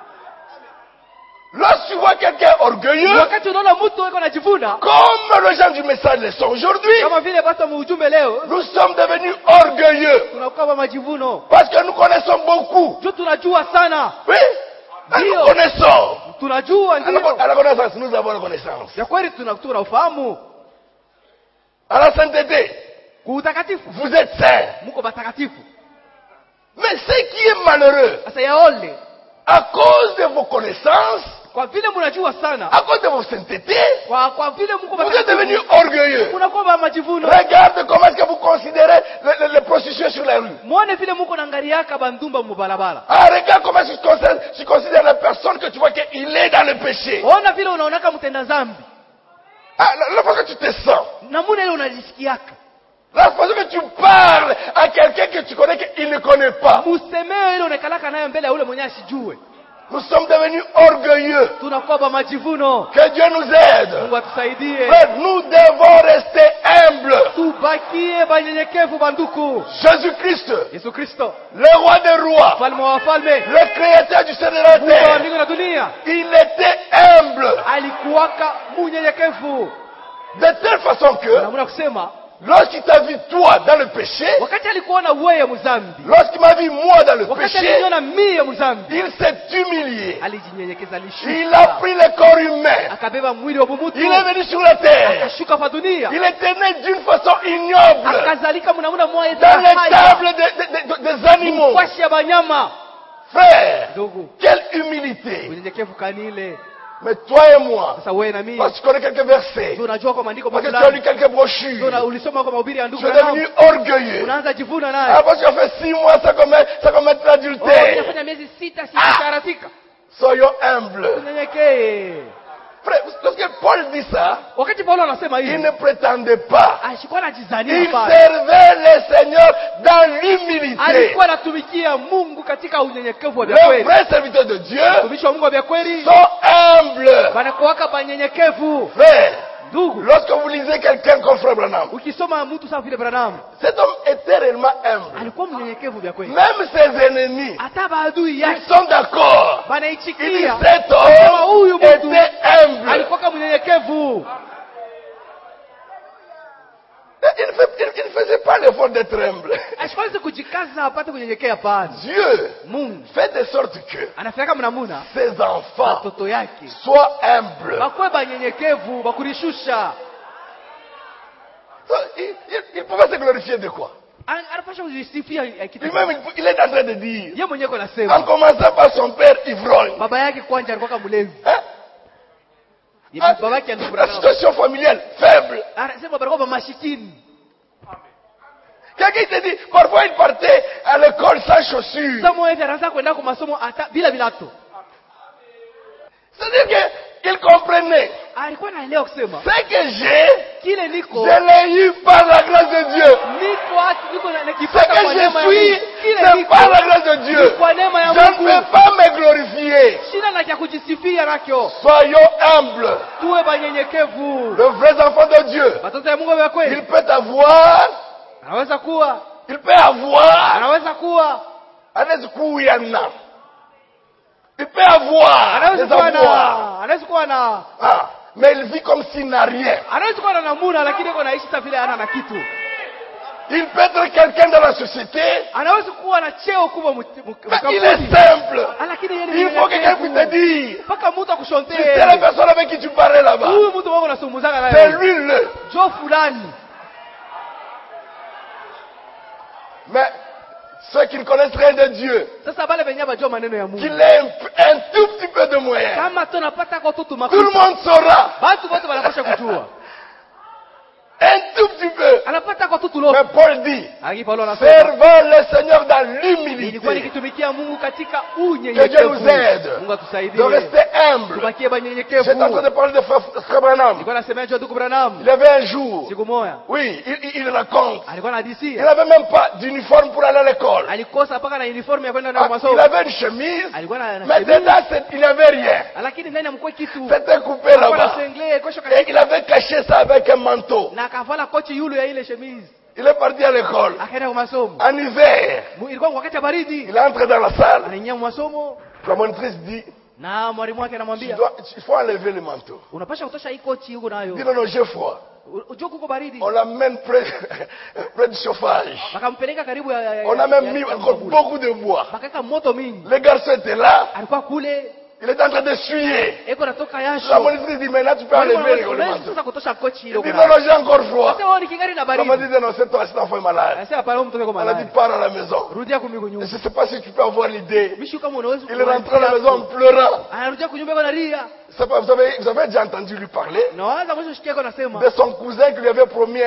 Lorsque tu vois quelqu'un orgueilleux, Wakati unaona mtu yuko anajivuna, comme les gens du message le sont aujourd'hui, kama vile basi mujumbe leo, nous sommes devenus orgueilleux. tunakuwa majivuno. Parce que nous connaissons beaucoup. Ndio tunajua sana. Oui, nous Ndio. connaissons. Tunajua À ndio. la connaissance, nous avons la connaissance. Ya kweli tuna ufahamu. À la sainteté, Kwa utakatifu, vous êtes saints. mko batakatifu. Mais ce qui est malheureux, Sasa yaole, à cause de vos connaissances, kwa vile mnajua sana, à cause de vos saintetés, kwa vile mko vous êtes devenus orgueilleux. unakuwa majivuno. Regarde comment est-ce que vous considérez les prostituées sur la rue. Muone vile mko naangaliaka bandumba mubalabala. Ah, regarde comment est-ce que tu considères la personne que tu vois qu'il est dans le péché. Ona vile unaonaka mtenda dhambi. Ah, la façon que tu te sens. Namuna ile unajisikiaka. La façon que tu parles à quelqu'un que tu connais qu'il ne connaît pas. Musemeo ile unakalaka nayo mbele ya ule mwenye asijue. Nous sommes devenus orgueilleux. Tunakuwa ba majivuno. Que Dieu nous aide. Mungu atusaidie. Mais nous devons rester humbles. Tubakie banyenyekevu banduku. Jésus-Christ, Yesu Kristo, le roi des rois, mfalme wa wafalme, le créateur du ciel et de la Mungu wa terre, mbingu na dunia, il était humble. alikuwaka munyenyekevu. De telle façon que, Namuna kusema, lorsqu'il t'a vu toi dans le péché, wakati alikuona wewe mzambi, lorsqu'il m'a vu moi dans le wakati péché, aliniona mie mzambi, il s'est humilié. alijinyenyekeza, Il a alishuka, pris le corps humain. akabeba mwili wa mumutu, Il est venu sur la terre. akashuka hapa dunia, Il était né d'une façon ignoble. akazalika mnamuna moyo Dans les tables des animaux. kwashi ya banyama. Frère, Ndugu, quelle humilité. unyenyekevu kanile. Mais toi et moi, Sasa wewe na mimi, parce que tu connais quelques versets, ndio unajua kwa maandiko parce que tu as fulani, lu quelques brochures, ndio ulisoma kwa mahubiri ya tu ndugu es Branham, devenu orgueilleux. unaanza jivuna Ah, naye. parce que tu as fait 6 mois sans commettre Oh, l'adultère. inafanya miezi 6 sijasharatika. Soyons humbles. Unyenyekee. Frère, lorsque Paul dit ça, Wakati Paulo anasema il hivi, ne prétendait pas. alikuwa anajizania Il pale. servait le Seigneur dans l'humilité. Alikuwa anatumikia Mungu katika unyenyekevu wa Les kweli. vrais serviteurs de Dieu Watumishi wa Mungu wa kweli sont humbles. wanakuwaka banyenyekevu. Frère, Ndugu, lorsque vous lisez quelqu'un comme Frère Branham, ukisoma mtu sawa vile Branham, cet homme était réellement humble. alikuwa mnyenyekevu vya kweli. Même ses ennemis, Hata maadui ils yake sont d'accord. Il dit banaichikia cet kama huyu homme mtu était humble. alikuwa kama mnyenyekevu. Il ne faisait pas l'effort d'être humble. Asiwezi kujikaza apate kunyenyekea pana. Dieu Mungu fait de sorte que anafanya kama namuna ses enfants watoto yake soient humbles. bakwe banyenyekevu bakurishusha. Il pouvait se glorifier de quoi? Anapasha kujisifia kitu. Lui-même, il est en train de dire, Yeye mwenyewe en anasema commençant par son père ivrogne. baba yake kwanza alikuwa kama mlevi. Hein? Baba yake La alikuwa situation familiale faible. anasema baraka ba mashitini. Quelqu'un te dit, parfois il partait à l'école sans chaussures. Somo hivi anaanza kwenda kwa masomo hata bila vilato. C'est-à-dire qu'il comprenait. Alikuwa anaelewa kusema Ce que j'ai, kile niko je l'ai eu par la grâce de Dieu. niko na Ce nikipata que kwa je neema ya suis, Mungu. Kile c'est niko par la grâce de Dieu. ni kwa neema ya Je ne Mungu. peux pas me glorifier. Shida na cha kujisifia nakyo. Soyons humbles. Tuwe banyenyekevu. Le vrai enfant de Dieu. Watoto ya Mungu wa Il kweli. peut avoir, Anaweza kuwa anaweza kuwa il peut avoir anaweza des kuwa avoirs. na anaweza kuwa na Ah, mais il vit comme s'il n'a rien. anaweza kuwa na namuna lakini yuko naishi sa vile hana na kitu. Il peut être quelqu'un dans la société, Anaweza kuwa na cheo kubwa mais il est simple. lakini yeye ni Il faut que quelqu'un puisse te dire, mpaka mtu c'est la akushontea. personne avec qui tu parlais là-bas. Huyu mtu wako unasumuzana C'est naye. lui le. Jo fulani. Mais ceux qui ne connaissent rien de Dieu, Sasa bale benye bajua maneno ya qu'il Mungu. ait un tout petit peu de moyens, Kama tunapata kwa tutu tout le makuta. monde saura. Watu wote wanapaswa kujua. Un tout petit peu. Anapata kwa tutu lote. Mais Paul dit, Aki Paulo anasema servons le Seigneur dans nilikuwa l'humilité. nikitumikia Mungu katika Que Dieu unyenyekevu. nous aide Mungu de atusaidie. rester humble. Tubakie banyenyekevu. J'étais en train de parler de Frère Branham. Nilikuwa nasemea juu ndugu Branham. Il avait un jour, Siku moja oui, il raconte, alikuwa na il DC. n'avait même pas d'uniforme pour aller à l'école. Alikosa paka na uniform ya kwenda na Ah, il masomo. avait une chemise, Alikuwa na mais dedans, il n'avait rien. lakini ndani amkuwa kitu. C'était coupé Alikuwa na là-bas. sengle kosho Et katika il avait caché ça avec un manteau. na akavala kochi yule ya ile chemise. Il est parti à l'école. Akaenda kwa masomo. En hiver, Ilikuwa wakati wa baridi. il entre dans la salle. Anaingia masomo La monitrice dit, na mwalimu wake anamwambia il faut enlever le manteau. unapasha kutosha hii kochi huko Il dit, nayo. non, non, j'ai froid. Unajua kuko baridi. On l'amène près du chauffage. Wakampeleka karibu ya On a même mis encore beaucoup de bois. Bakaka moto mingi. Le garçon était là. Alikuwa kule Il est en train de suer. eko natoka La yasho. monitrice dit, maintenant tu peux enlever le manteau. Sasa kutosha kochi ile Il dit, huko. non, non, j'ai encore froid. Sasa wao ni kingari na La baridi. monitrice dit, non, c'est toi, cet enfant est malade. Sasa pale mtu yuko Elle a dit, malaya. pars à la maison. Rudia kumigo Je nyumba. ne sais pas si tu peux avoir l'idée. Mishi kama unaweza. Il est rentré à la maison en pleurant. Anarudia kunyumba kwa ria. C'est pas, vous avez déjà entendu lui parler Na waza mwisho shikia kwa nasema. de son cousin qui lui avait promis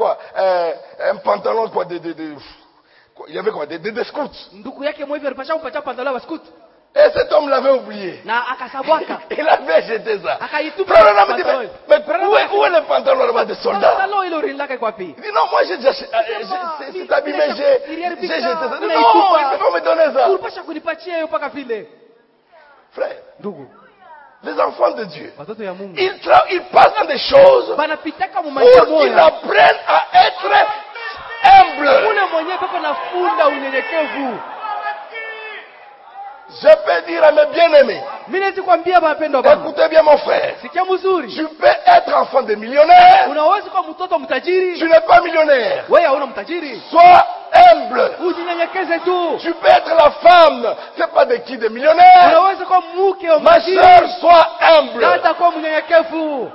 un pantalon, quoi, il y avait quoi, des scouts. Ndugu yake mwevi alipasha kupatia pantalon wa scout. Et cet homme l'avait oublié. Na akasabwaka. Il avait jeté ça. Akaitupa Frère Branham dit, pantalon. mais où est le pantalon là-bas des soldats? Pantalon ile urilaka kwa pi. Il dit, non, moi j'ai déjà, c'est abîmé, j'ai jeté ça. Non, il ne peut pas me donner ça. Ulipasha kunipatia hiyo paka vile. Frère, Ndugu, les enfants de Dieu, watoto ya Mungu. ils passent dans des choses Banapitaka mu maisha pour qu'ils moya. apprennent à être humbles. Ule mwenyewe pako nafunda unyenyekevu. Je peux dire à mes bien-aimés, Mimi naweza kuambia wapendwa wangu. écoutez bien mon frère, Sikia mzuri. tu peux être enfant de millionnaire, Unaweza kuwa mtoto mtajiri. tu n'es pas millionnaire. Wewe hauna mtajiri. Sois humble. Ujinyenyekeze tu. Tu peux être la femme, c'est pas de qui de millionnaire. Unaweza kuwa mke wa Ma mtajiri. soeur, sois humble. Hata kuwa mnyenyekevu.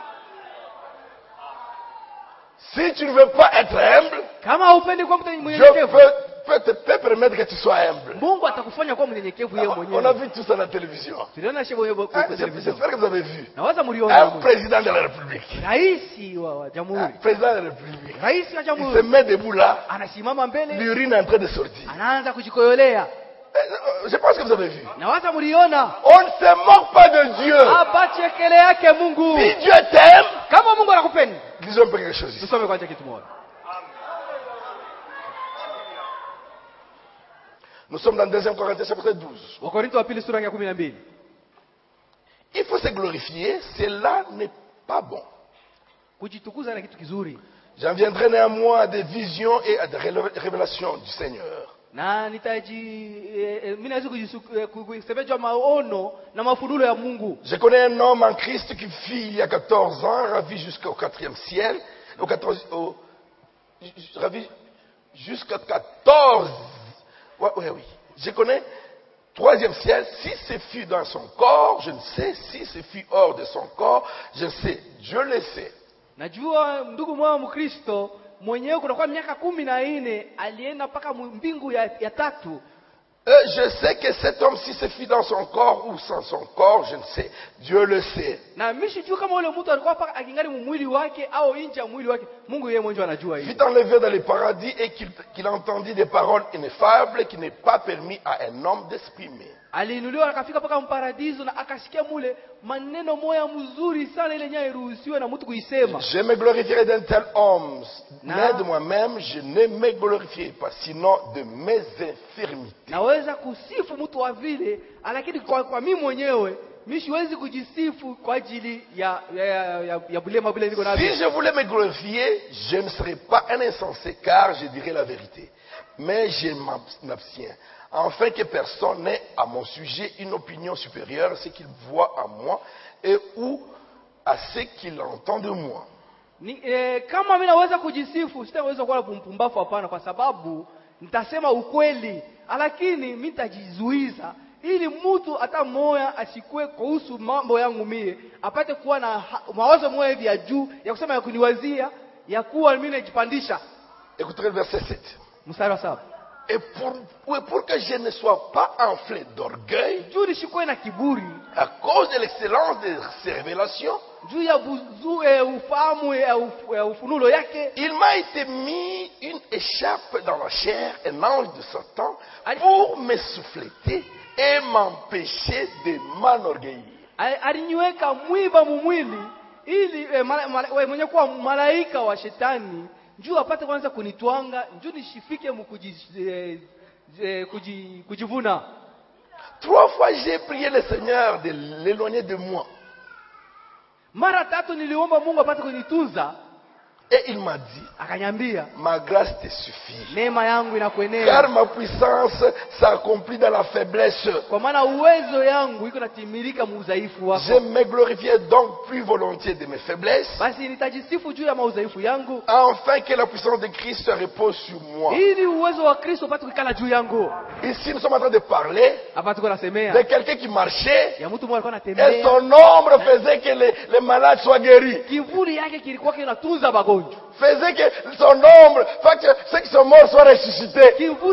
Si tu ne veux pas être humble, Kama hupendi kuwa mtu je mnyenyekevu, peux te permettre que tu sois humble. Mungu atakufanya kuwa mnyenyekevu yeye On a mwenyewe. vu tout ça à la télévision. Tuliona shevo yebo Hein, kwa television. J'espère que vous avez vu. Naweza mliona. Un président de la République. Rais wa Un jamhuri. président de la République. Rais wa Il se jamhuri met debout là, anasimama mbele, l'urine est en train de sortir. anaanza kujikoyolea. Je pense que vous avez vu. Naweza mliona. On ne se moque pas de Dieu. Abachekele yake Mungu. Si Dieu t'aime, Kama Mungu anakupenda, disons un peu quelque chose ici. tusome kwanza kitu moja. Nous sommes dans 2 Corinthiens chapitre 12. Wakorintho wa pili sura ya 12. Il faut se glorifier, cela n'est pas bon. Kujitukuza na kitu kizuri. J'en viendrai néanmoins à des visions et à des révélations du Seigneur. Na mimi naweza kujisemea maono na mafunulo ya Mungu. Je connais un homme en Christ qui vit il y a 14 ans, ravi jusqu'au 4e ciel, jusqu'à 14. Oui. Je connais 3e ciel. Si ce fut dans son corps, je ne sais. Si ce fut hors de son corps, je ne sais. Dieu le sait. Najua ndugu mwa Mkristo mwenyewe kunakuwa miaka 14 alienda mpaka mbingu ya tatu. Je sais que cet homme, si se fit dans son corps ou sans son corps, je ne sais. Dieu le sait. Na mishijua kama ule mtu alikuwa paka akingali mwili wake au nje ya mwili wake, Mungu yeye mwenyewe anajua hivi. Fut enlevé dans le paradis et qu'il entendit des paroles ineffables qui n'est pas permis à un homme d'exprimer. Aliinuliwa akafika paka mparadiso na akasikia mule maneno moya mzuri sana ile nyaya iruhusiwe na mtu kuisema. Je me glorifierai d'un tel homme, mais de moi-même je ne me glorifierai pas, sinon de mes infirmités. Naweza kusifu mtu wa vile, lakini kwa mimi mwenyewe mimi siwezi kujisifu kwa ajili ya bulema bile niko navyo. Si je voulais me glorifier, je ne serais pas un insensé car je dirais la vérité. Mais je m'abstiens, afin que personne n'ait à mon sujet une opinion supérieure à ce qu'il voit en moi et ou à ce qu'il entend de moi. Kama mimi naweza kujisifu, sitaweza kuwa mpumbavu, hapana, kwa sababu nitasema ukweli, lakini mimi nitajizuiza ili mtu hata moya asikue kuhusu mambo yangu mie, apate kuwa na mawazo moya hivi ya juu ya kusema ya kuniwazia ya kuwa mimi najipandisha. Écoutez le verset 7. Mstari wa 7. Et pour que je ne sois pas enflé d'orgueil à cause de l'excellence de ces révélations, il m'a été mis une écharpe dans la chair, un ange de Satan, pour me souffleter et m'empêcher de m'enorgueillir. Aliniweka mwiba mumwili ili mwenye kuwa malaika wa shetani njoo apate kwanza kunitwanga, njoo nishifike kujivuna. 3 fois j'ai prié le Seigneur de l'éloigner de moi. Mara 3 niliomba Mungu apate kunitunza. Et il m'a dit, akanyambia, ma grâce te suffit. Neema yangu inakuenea. Car ma puissance s'accomplit dans la faiblesse. Kwa maana uwezo yangu iko natimilika muudhaifu wako. Je me glorifiais donc plus volontiers de mes faiblesses. Basi nitajisifu juu ya maudhaifu yangu. Afin que la puissance de Christ repose sur moi. Ili uwezo wa Kristo upate kukala juu yangu. Ici nous sommes en train de parler de quelqu'un qui marchait. Ya mtu mmoja alikuwa anatembea. Et son ombre faisait que les malades soient guéris. Kivuli yake kilikuwa kinatunza wagonjwa. Faisait que son ombre, fait que ceux qui sont morts soient ressuscités.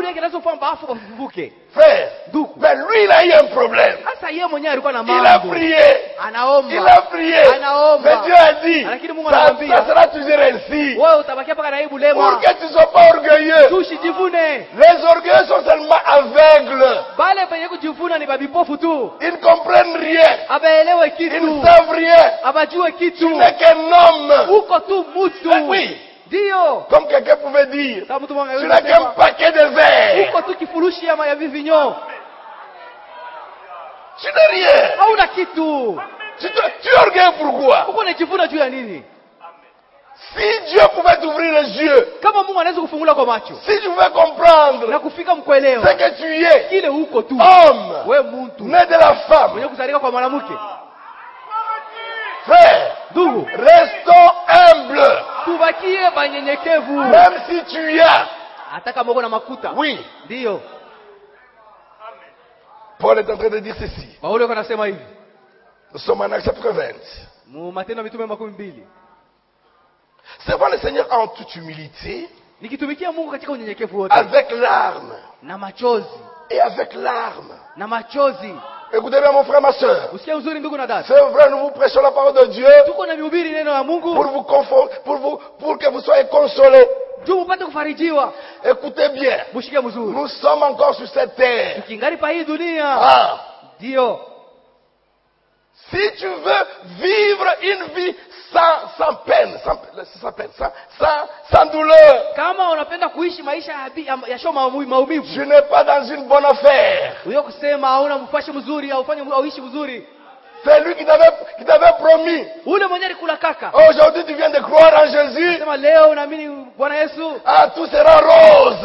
Frère, mais lui il a eu un problème. Il a prié. Il a prié. Mais Dieu a dit, ça sera toujours ainsi. Pour que tu ne sois pas orgueilleux. Les orgueilleux sont seulement aveugles. Ils ne comprennent rien. Ils ne savent rien. Tu n'es qu'un homme. Oui. Comme quelqu'un pouvait dire, tu n'as qu'un paquet de verre. Tu n'es rien. Tu es orgueilleux pourquoi? Si Dieu pouvait t'ouvrir les yeux, si tu pouvais comprendre ce que tu es, homme, né de la femme, frère, restons humbles. Même si tu as. Oui. Paul est en train de dire ceci. Nous sommes en Actes chapitre 20. Servant le Seigneur en toute humilité, avec larmes et avec larmes. Écoutez bien mon frère, ma soeur. C'est vrai, nous vous prêchons la parole de Dieu pour que vous soyez consolés. Écoutez bien, nous sommes encore sur cette terre. Si tu veux vivre une vie sans peine, sans douleur, tu n'es pas dans une bonne affaire. C'est lui qui t'avait promis. Aujourd'hui, tu viens de croire en Jésus. Ah, tout sera rose.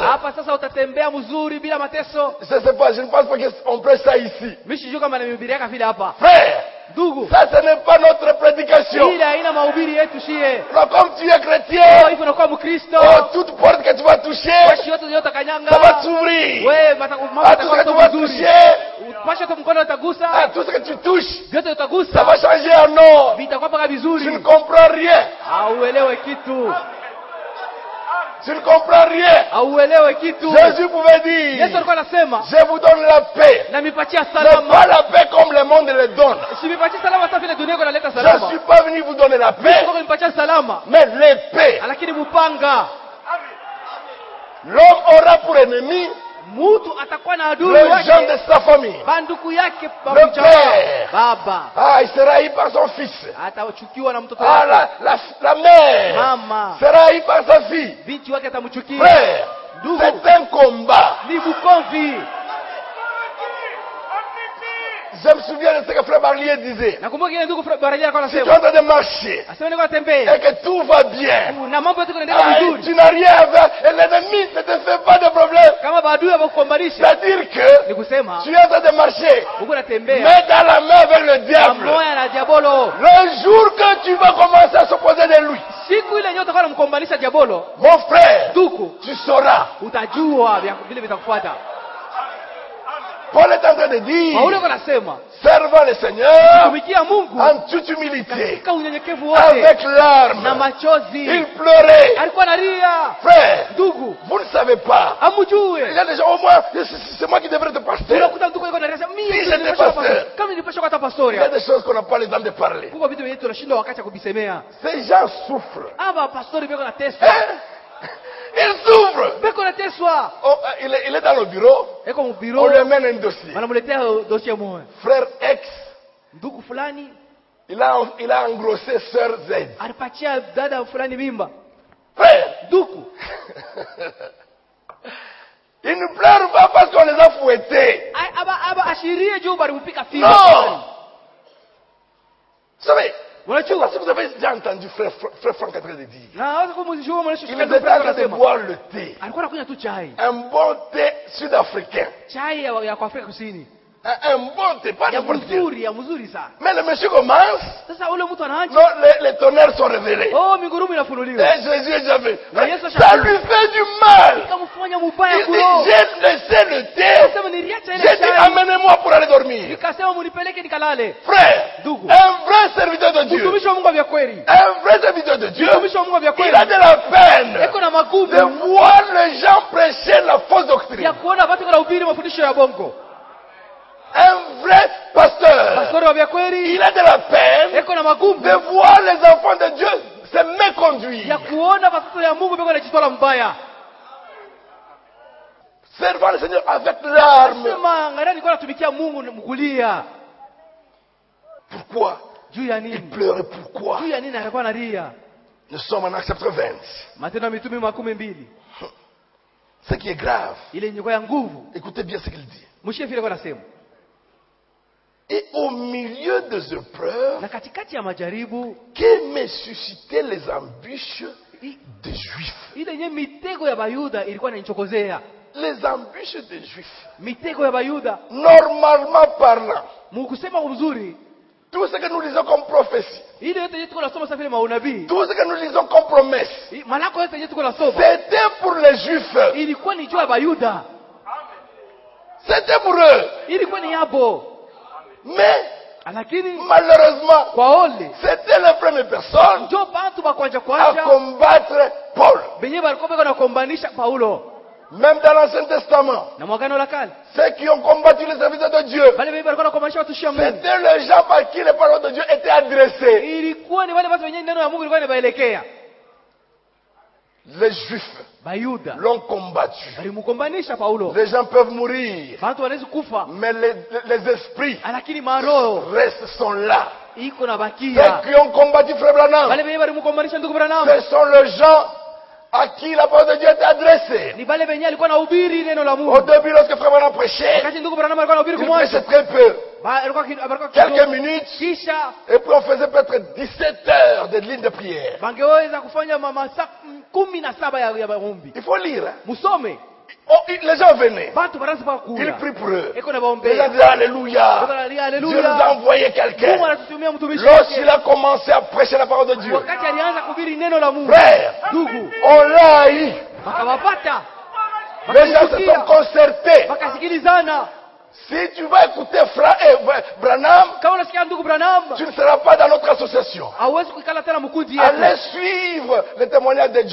Je ne sais pas, je ne pense pas qu'on prêche ça ici. Frère, Ndugu, ça ce n'est pas notre prédication. ile haina mahubiri yetu shie. Alors, comme tu es chrétien, Hivyo unakuwa Mkristo. oh, toute porte que tu vas toucher, Washi yote yote kanyanga. ça va s'ouvrir. Wewe mambo À tout ce que tu yatakuwa vas vizuri. toucher, Pasha tu mkono utagusa. à tout ce que tu touches, Vyote ça utagusa. va changer en or. Vitakuwa paka Tu ne vizuri. comprends rien. Hauelewe kitu. Tu ne comprends rien. Hauelewe kitu. Jésus pouvait Yesu dire, alikuwa anasema, je vous donne la paix. na mipatia Mais salama. pas la paix comme le monde le donne. Simipatia salama hata vile dunia iko inaleta Je ne salama. suis pas venu vous donner la paix, Kwa nipatia salama. mais l'épée. Lakini mupanga. L'homme aura pour ennemi Mtu atakuwa na adui les gens wake. de sa famille. Banduku yake Le pamoja. père. Baba. Ah, il sera haï par son fils. Atachukiwa na mtoto Ah, wake. la mère Mama. sera haï par sa fille. Binti wake atamchukia. Frère, Ndugu. c'est un combat. Ni bukomvi. Je me souviens de ce que Frère Barlier disait. Nakumbuka ile ndugu Baralia alikuwa Si tu es anasema. en train de marcher Asema niko natembea. et que tout va bien, Na mambo yote yanaendelea ah, vizuri. tu n'as rien à faire et l'ennemi ne te fait pas de problème. Kama badui hawakukombanisha. C'est-à-dire que Ni kusema tu es en train de marcher, uko natembea. mais dans la main avec le diable. Pamoja na diabolo. Le jour que tu vas commencer à s'opposer de lui, Siku ile nyote kwa kumkombanisha diabolo. mon frère, Ndugu, tu sauras. utajua vile vitakufuata. Paul est en train de dire, Paulo anasema, servant le Seigneur tumikia Mungu en toute humilité, katika unyenyekevu wote avec na larmes. machozi. Il pleurait. Alikuwa analia. Frère, Ndugu, vous ne savez pas. Il amujue. y a des gens, au moins, c'est moi qui devrais te passer. Unakuta mtu kwa darasa Si j'étais pasteur. kama nilipasha kwa Il y a pastoria. des choses qu'on n'a pas le temps de parler. Kwa vitu vyetu tunashindwa wakati wa kubisemea. Ces gens souffrent. Aba pastori beko na teswa. Hein? Ils souffrent. Beko na teswa. Oh, il est dans le bureau. Eko mu On biro. lui amène un dossier. Wanamletea dossier moja. Frère X, Ndugu fulani il a engrossé sœur Z. alipatia dada fulani mimba. Frère, Ndugu, ils ne pleurent pas parce qu'on les a fouettés. aba ashirie juu bali kupika fimbo. Non. Vous savez, Unajua? parce que vous avez déjà entendu frère Franck en train de dire. Na hawezi kumjua mwanasho Il était en train de boire le thé. alikuwa anakunywa tu chai. Un bon thé sud-africain. Chai ya kwa Afrika Kusini. Un bon thé, pas Ya n'importe quel. mzuri sana. Mais le monsieur commence. Sasa ule mtu anaanza, Non, les tonnerres sont révélés. oh mingurumu inafunuliwa. Et Jésus est jamais. Na Yesu Ça lui fait du mal. Kamfanya mubaya Il dit, kuroho. j'ai laissé le thé. Sema niliacha ile J'ai dit, chai. amenez-moi pour aller dormir. Nikasema munipeleke nikalale. Frère, Ndugu. un vrai serviteur de Dieu. Mtumishi wa Mungu vya kweli. Un vrai serviteur de Dieu. Mtumishi wa Mungu vya Il a kweli. de la peine Eko na magumu de voir les gens prêcher la fausse doctrine. ya kuona watu wanahubiri mafundisho ya bongo. Un vrai pasteur. Pastori wa vya kweli. Il a de la peine Eko na magumu de voir les enfants de Dieu se méconduire. ya kuona watoto ya Mungu beko wanajitola mbaya. Servant le Seigneur avec larmes. Sema angalia nilikuwa natumikia Mungu mkulia. Pourquoi? Juu ya Il nini? pleurait pourquoi? Juu ya nini alikuwa analia? Nous sommes en Actes chapitre 20. Matendo ya Mitume 12. Ce qui est grave. Ile yenye ya nguvu. Écoutez bien ce qu'il dit. Mshie vile kwa nasema. Et au milieu des épreuves, Na katikati ya majaribu qu'aimaient susciter les embûches des Juifs. ile yenye mitego ya Bayuda ilikuwa inanichokozea. Les embûches des Juifs. Mitego ya Bayuda. Normalement parlant, Mkusema mzuri, tout ce que nous lisons comme prophétie, ile yote yetu tunasoma sasa vile maunabii. tout ce que nous lisons comme promesse, Malako yote yetu tunasoma. c'était pour les Juifs. Ilikuwa ni juu ya Bayuda. C'était pour eux. Ilikuwa ni yabo. Mais, Lakini malheureusement, kwa ole c'était les premières personnes ndio bantu bakwanja à kwanja combattre Paul. benye balikuwa beko na kombanisha Paulo Même dans l'Ancien Testament, na mwagano la kale. ceux qui ont combattu les serviteurs de Dieu, Wale benye balikuwa na kombanisha watu shia Mungu. c'était les gens par qui les paroles de Dieu étaient adressées. Ilikuwa ni wale watu wenye neno ya Mungu ilikuwa inabaelekea. Les Juifs Bayuda l'ont combattu. balimukombanisha Paulo. Les gens peuvent mourir, Bantu wanaweza kufa mais les esprits lakini maroho sont là. iko na Ceux bakia. qui ont combattu Frère Branham, Wale benye balimukombanisha ndugu Branham ce sont les gens à qui la parole de Dieu était adressée. ni wale benye alikuwa anahubiri neno la Au Mungu. début, lorsque Frère Branham prêchait, Wakati ndugu Branham alikuwa anahubiri il kumwacha, prêchait très peu. alikuwa Quelques kidogo. minutes, Kisha et puis on faisait peut-être 17 heures de ligne de prière. bangeweza kufanya masaa 17 ya maombi. Il faut lire. Hein? Musome Les gens venaient. bantu baraanza Ils kuja prient pour eux. eko na Les gens baombea disaient Alléluia. Alléluia. Dieu nous a envoyé Mungu quelqu'un. anatutumia mtumishi Lorsqu'il wake a commencé à prêcher la parole de Dieu, wakati alianza kuhubiri neno la Mungu frère, ndugu on l'a haï. wakawapata Les gens se sont concertés. wakasikilizana. Si tu vas écouter Branham, Kama unasikia ndugu Branham tu ne seras pas dans notre association. hauwezi kuikala tena mkundi yetu. Allez suivre le témoignage de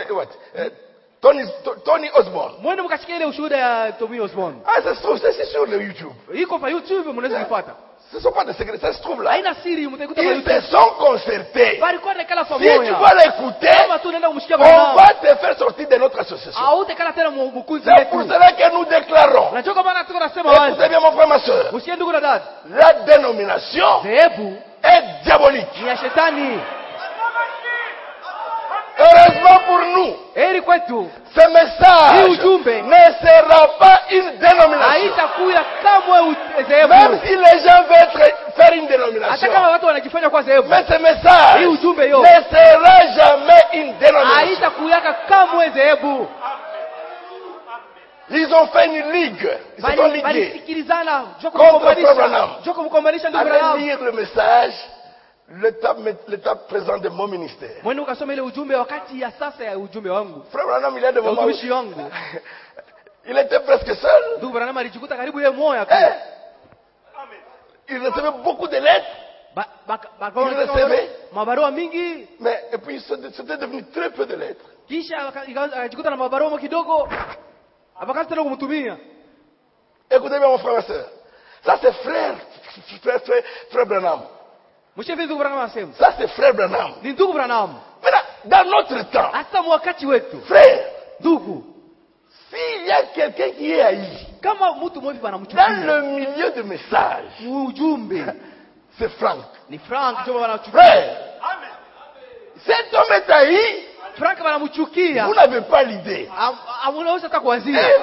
Tony Osborne. Mwende mkasikia ile ushuhuda ya Tommy Osborne. Ah, ça se trouve, c'est sur le YouTube. Iko pa YouTube mnaweza kuipata. Ce ne sont pas des secrets, ça se trouve là. Haina siri mtaikuta pa Ils YouTube. se sont concertés. Walikuwa nakala Si tu pamoja. vas l'écouter, Kama tu unaenda kumshikia on Branham, va te faire sortir de notre association. hautakala tena mkundi C'est pour yetu. cela que nous déclarons. Unajua kama nataka nasema wazi. Écoutez bien mon frère, ma soeur. Usikie ndugu na dada. La dénomination Dhehebu est diabolique. ni ya shetani. Heureusement pour nous, Heri kwetu. ce message Hii ujumbe ne sera pas une dénomination. haitakuya kamwe dhehebu. Même si les gens veulent faire une Hata dénomination. kama watu wanajifanya kwa dhehebu. Mais ce message Hii ujumbe yo ne sera jamais une dénomination. haitakuyaka kamwe dhehebu. Ils ont fait une ligue. Ils se sont ligués. Walisikilizana Contre Branham. kumkomalisha ndugu Allez Branham. lire le message, l'état présent de mon ministère. Mwende ukasoma ile ujumbe wakati ya sasa ya ujumbe wangu. Frère Branham, il est de Ya moment. utumishi wangu. Il était presque seul. Ndugu Branham alijikuta karibu yeye moya tu. Eh, il recevait beaucoup de lettres. Il recevait. Mabarua mingi Mais, et puis, c'était devenu très peu de lettres. kisha akajikuta na mabarua kidogo. Abakaanza tena kumtumia. Écoutez bien, mon frère et soeur. Ça, c'est frère Branham. Mshefi ndugu Branham anasema. Ça, c'est frère Branham. Ni ndugu Branham. Maintenant, dans notre temps, Hata wakati wetu. frère, Ndugu, s'il y a quelqu'un qui est haï, kama mtu mmoja dans anamchukia le milieu de messages, ujumbe c'est Franck. ni Frank ndio wanamchukia. Frère, cet homme est haï, Frank wanamchukia. vous n'avez pas l'idée. Unaweza hata kuanzia. Eh,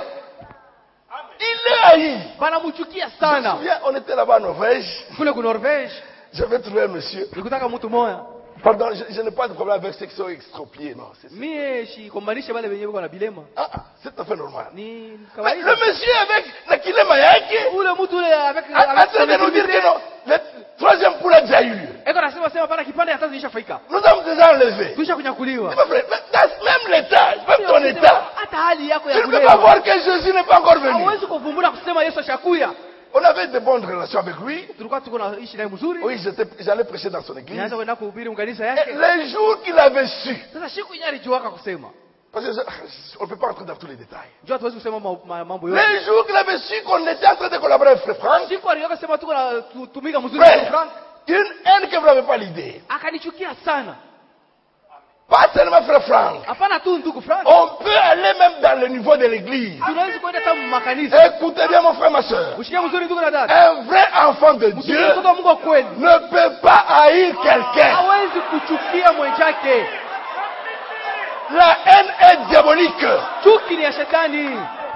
il est haï. Wanamchukia Je me sana. souviens, on était là-bas en Norvège. Kule ku Norvège, J'avais trouvé un monsieur. nikutaka mtu moya. Pardon, je n'ai pas de problème avec ceux qui sont extropiés. Non, Mie shikombanishe wale wenyewe kwa na bilema. c'est tout à fait normal. Ni Mais kawaida. le monsieur avec la kilema yake, Ule mtu ule avec en train de nous dire que non, le troisième poule a déjà eu lieu. eko nasema sema pana kipande ya tatu ilishafika. Nous avons déjà enlevé. Tuisha kunyakuliwa. Mais frère, même l'état, même ton état, Hata hali yako tu ya ne peux pas kulewa. voir que Jésus n'est pas encore venu. Hauwezi kuvumbura kusema Yesu ashakuya. On avait de bonnes relations avec lui. Tulikuwa tuko na ishi naye mzuri. Oui, j'allais prêcher dans son église. Nianza kwenda kuhubiri mkanisa Et yake. les jours qu'il avait su, Sasa siku yenyewe alijuaka kusema. parce qu'on ne peut pas entrer dans tous les détails. Njoo tuwezi kusema mambo yote. Les jours qu'il avait su qu'on était en train de collaborer avec Frère Franck, Siku aliyoka sema tuko na tumika mzuri na frère, Frank. une haine que vous n'avez pas l'idée. Akanichukia sana. Pas seulement Frère Franck. Hapana tu ndugu Frank. On peut aller même dans le niveau de l'église. Tunaweza kwenda hata makanisa. Écoutez bien mon frère, ma soeur. Ushikie mzuri ndugu na dada. Un vrai enfant de Dieu Mtoto wa Mungu wa kweli ne peut pas haïr quelqu'un. hawezi kuchukia mwenzake. La haine est diabolique. Chuki ni ya shetani.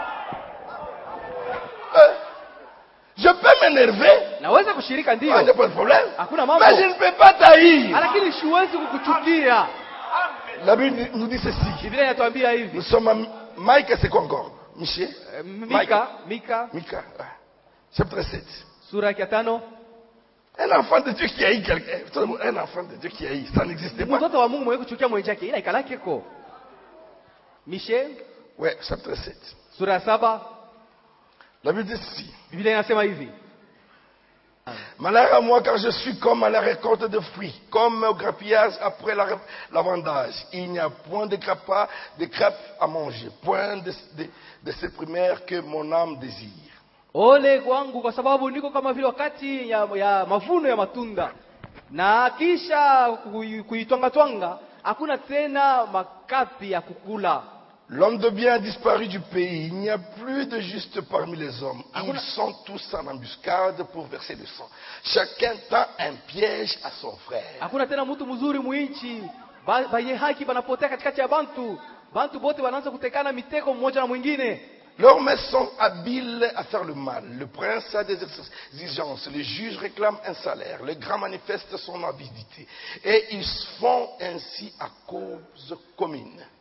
Je peux m'énerver. Naweza kushirika Il n'y ndio. a pas de problème. Hakuna mambo. Mais je ne peux pas t'haïr. Lakini siwezi kukuchukia. La Bible nous dit ceci. Biblia inatuambia hivi. Nous sommes à Mike, c'est quoi encore? Michel? Mika Mika. Chapitre 7. sura ya 5. Un enfant de Dieu qui haït quelqu'un. Un enfant de Dieu qui haït. Ça n'existe pas. Mtoto wa Mungu mwenye kuchukia mwenzake ila ikalake ko. Michel Ouais, chapitre 7. sura ya 7. La Bible dit ceci. Biblia inasema hivi. Malheur à moi car je suis comme à la récolte de fruits, comme au grappillage après la vendage. Il n'y a point de crêpes à manger, point de ces primaires que mon âme désire. Ole kwangu kwa sababu niko kama vile wakati ya mavuno ya matunda. Na kisha kuitwanga twanga hakuna tena makapi ya kukula. L'homme de bien a disparu du pays. Il n'y a plus de juste parmi les hommes. Ils sont tous en embuscade pour verser le sang. Chacun tend un piège à son frère. Hakuna tena mtu mzuri muinchi. Baye haki banapotea katikati ya bantu. Bantu bote wanaanza kutekana miteko mmoja na mwingine. Leurs mains sont habiles à faire le mal. Le prince a des exigences. Les juges réclament un salaire. Les grands manifestent son avidité. Et ils font ainsi à cause commune.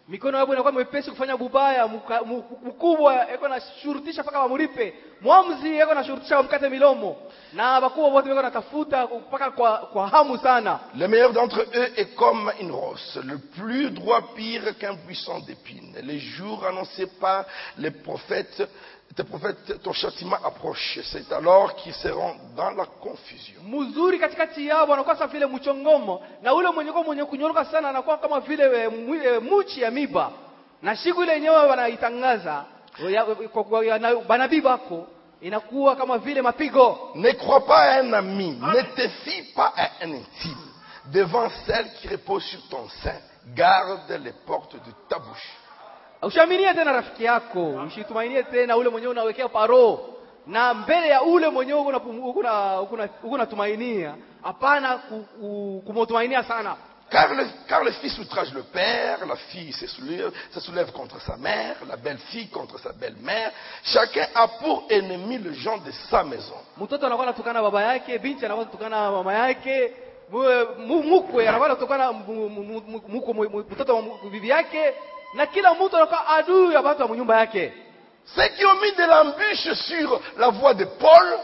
Mikono yao inakuwa mwepesi kufanya bubaya, mkubwa eko na shurutisha paka wamlipe. Muamzi eko na shurutisha wamkate milomo. Na wakubwa wote weko natafuta paka kwa hamu sana. Le meilleur d'entre eux est comme une rosse, le plus droit pire qu'un buisson d'épines. Les jours annoncés par les prophètes, ton châtiment approche. C'est alors qu'ils seront dans la confusion. Mzuri katikati yao anakuwa sawa vile mchongomo, na ule mwenye kunyoroka sana anakuwa kama vile muchi ya miba. Na siku ile yenyewe wanaitangaza banabii bako inakuwa kama vile mapigo. Ne crois pas à un ami, ne te fie pas à un intime. Devant celle qui repose sur ton sein, garde les portes de ta bouche. Usiaminie tena rafiki yako, usitumainie tena ule mwenyewe unawekea paro. Na mbele ya ule mwenyewe unatumainia, hapana kumtumainia sana. Car le fils outrage le père, la fille se soulève contre sa mère, la belle-fille contre sa belle-mère. Chacun a pour ennemi le gens de sa maison. Mtoto anakuwa anatukana baba yake, binti anakuwa anatukana mama yake, mkwe anakuwa anatukana mtoto wa bibi yake, na kila mtu anakuwa adui ya watu wa nyumba yake. Ceux qui ont mis de l'embûche sur la voie de Paul,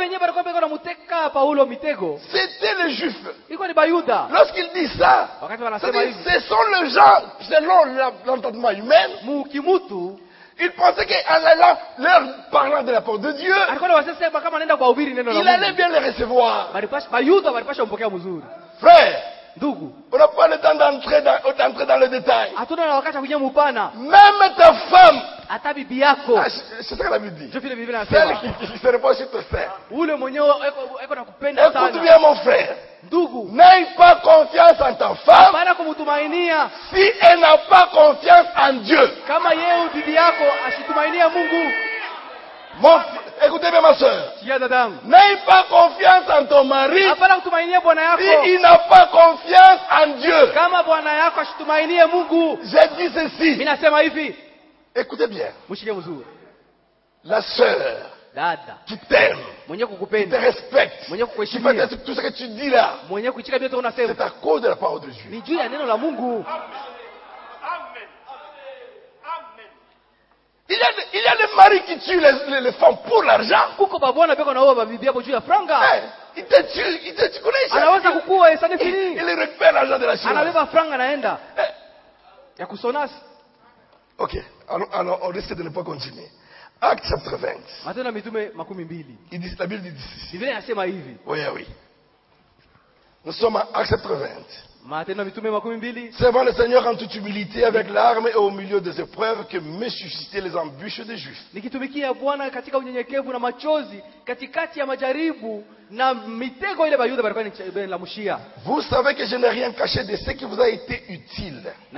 c'était les Juifs. Lorsqu'il dit ça, ce sont les gens, selon l'entendement humain, ils pensaient qu'en allant leur parlant de la part de Dieu, il allait bien les recevoir. Frère, on n'a pas le temps d'entrer dans le détail. Même ta femme, c'est ça que la Bible dit, celle qui se repose sur te faire. Écoute bien mon frère, n'aie pas confiance en ta femme si elle n'a pas confiance en Dieu. Écoutez bien ma soeur, n'aie pas confiance en ton mari si il n'a pas confiance en Dieu. J'ai dit ceci, écoutez bien, la sœur qui t'aime, qui te respecte, qui fait tout ce que tu dis là, c'est à cause de la parole de Dieu. Il y a des maris qui tuent les femmes pour l'argent. Il te tue, tu connais ça. Il récupère l'argent de la Chine. Ok, alors on risque de ne pas continuer. Acte chapitre 20. La Bible dit ceci. Oui. Nous sommes à Acte chapitre 20. Servant le Seigneur en toute humilité avec larmes et au milieu des épreuves que me suscitaient les embûches des Juifs. Vous savez que je n'ai rien caché de ce qui vous a été utile.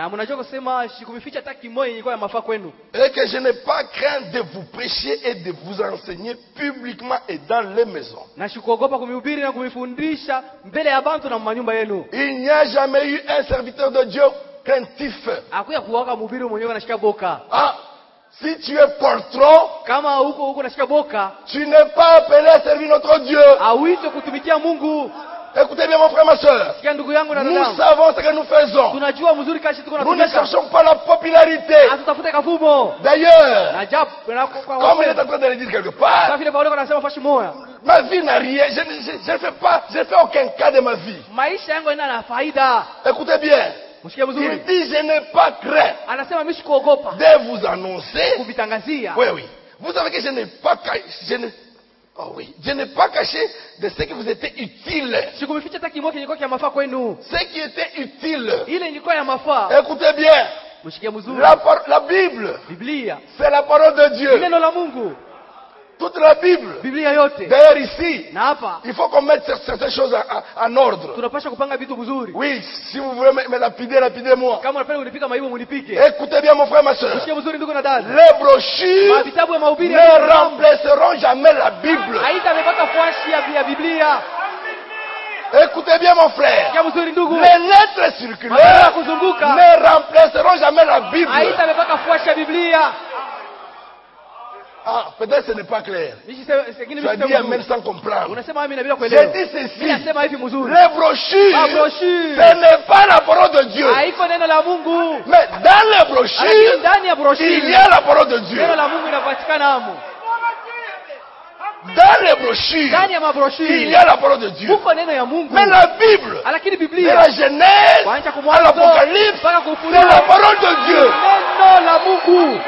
Et que je n'ai pas craint de vous prêcher et de vous enseigner publiquement et dans les maisons. Il n'y a jamais eu un serviteur de Dieu craintif. Si tu es poltron, tu n'es pas appelé à servir notre Dieu. Écoutez bien mon frère, ma soeur. Nous savons ce que nous faisons. Nous ne cherchons pas la popularité. D'ailleurs, comme il est en train de le dire quelque part, ma vie n'a rien. Je ne fais aucun cas de ma vie. Écoutez bien. Il dit, je n'ai pas craint de vous annoncer. Oui. Vous savez que je n'ai pas caché de ce qui vous était utile. Ce qui était utile. Écoutez bien. La Bible, c'est la parole de Dieu. Toute la Bible. D'ailleurs ici, il faut qu'on mette certaines choses en ordre. Oui, si vous voulez me lapider, lapidez-moi. Écoutez bien mon frère, ma soeur. Les brochures ne remplaceront jamais la Bible. Écoutez bien mon frère. Les lettres circulaires ne remplaceront jamais la Bible. Ah, peut-être ce n'est pas clair. Sengine Tu as dit amen sans comprendre. Unasema amina bila J'ai kuelewa. dit ceci. Mimi nasema hivi mzuri. Les brochures, Brochures. ce n'est pas la parole de Dieu. Haiko neno la Mungu. Mais dans les Lakini brochures, ndani ya il y broshuri a la parole de Dieu. neno la Mungu linapatikana hapo. Dans les brochures, Ndani ya il y mabroshuri a la parole de Dieu. huko neno ya Mungu. Mais la Bible, Lakini de Biblia la Genèse kuanza à kumwanzo l'Apocalypse, mpaka c'est kufunuo la parole de Dieu. neno la Mungu.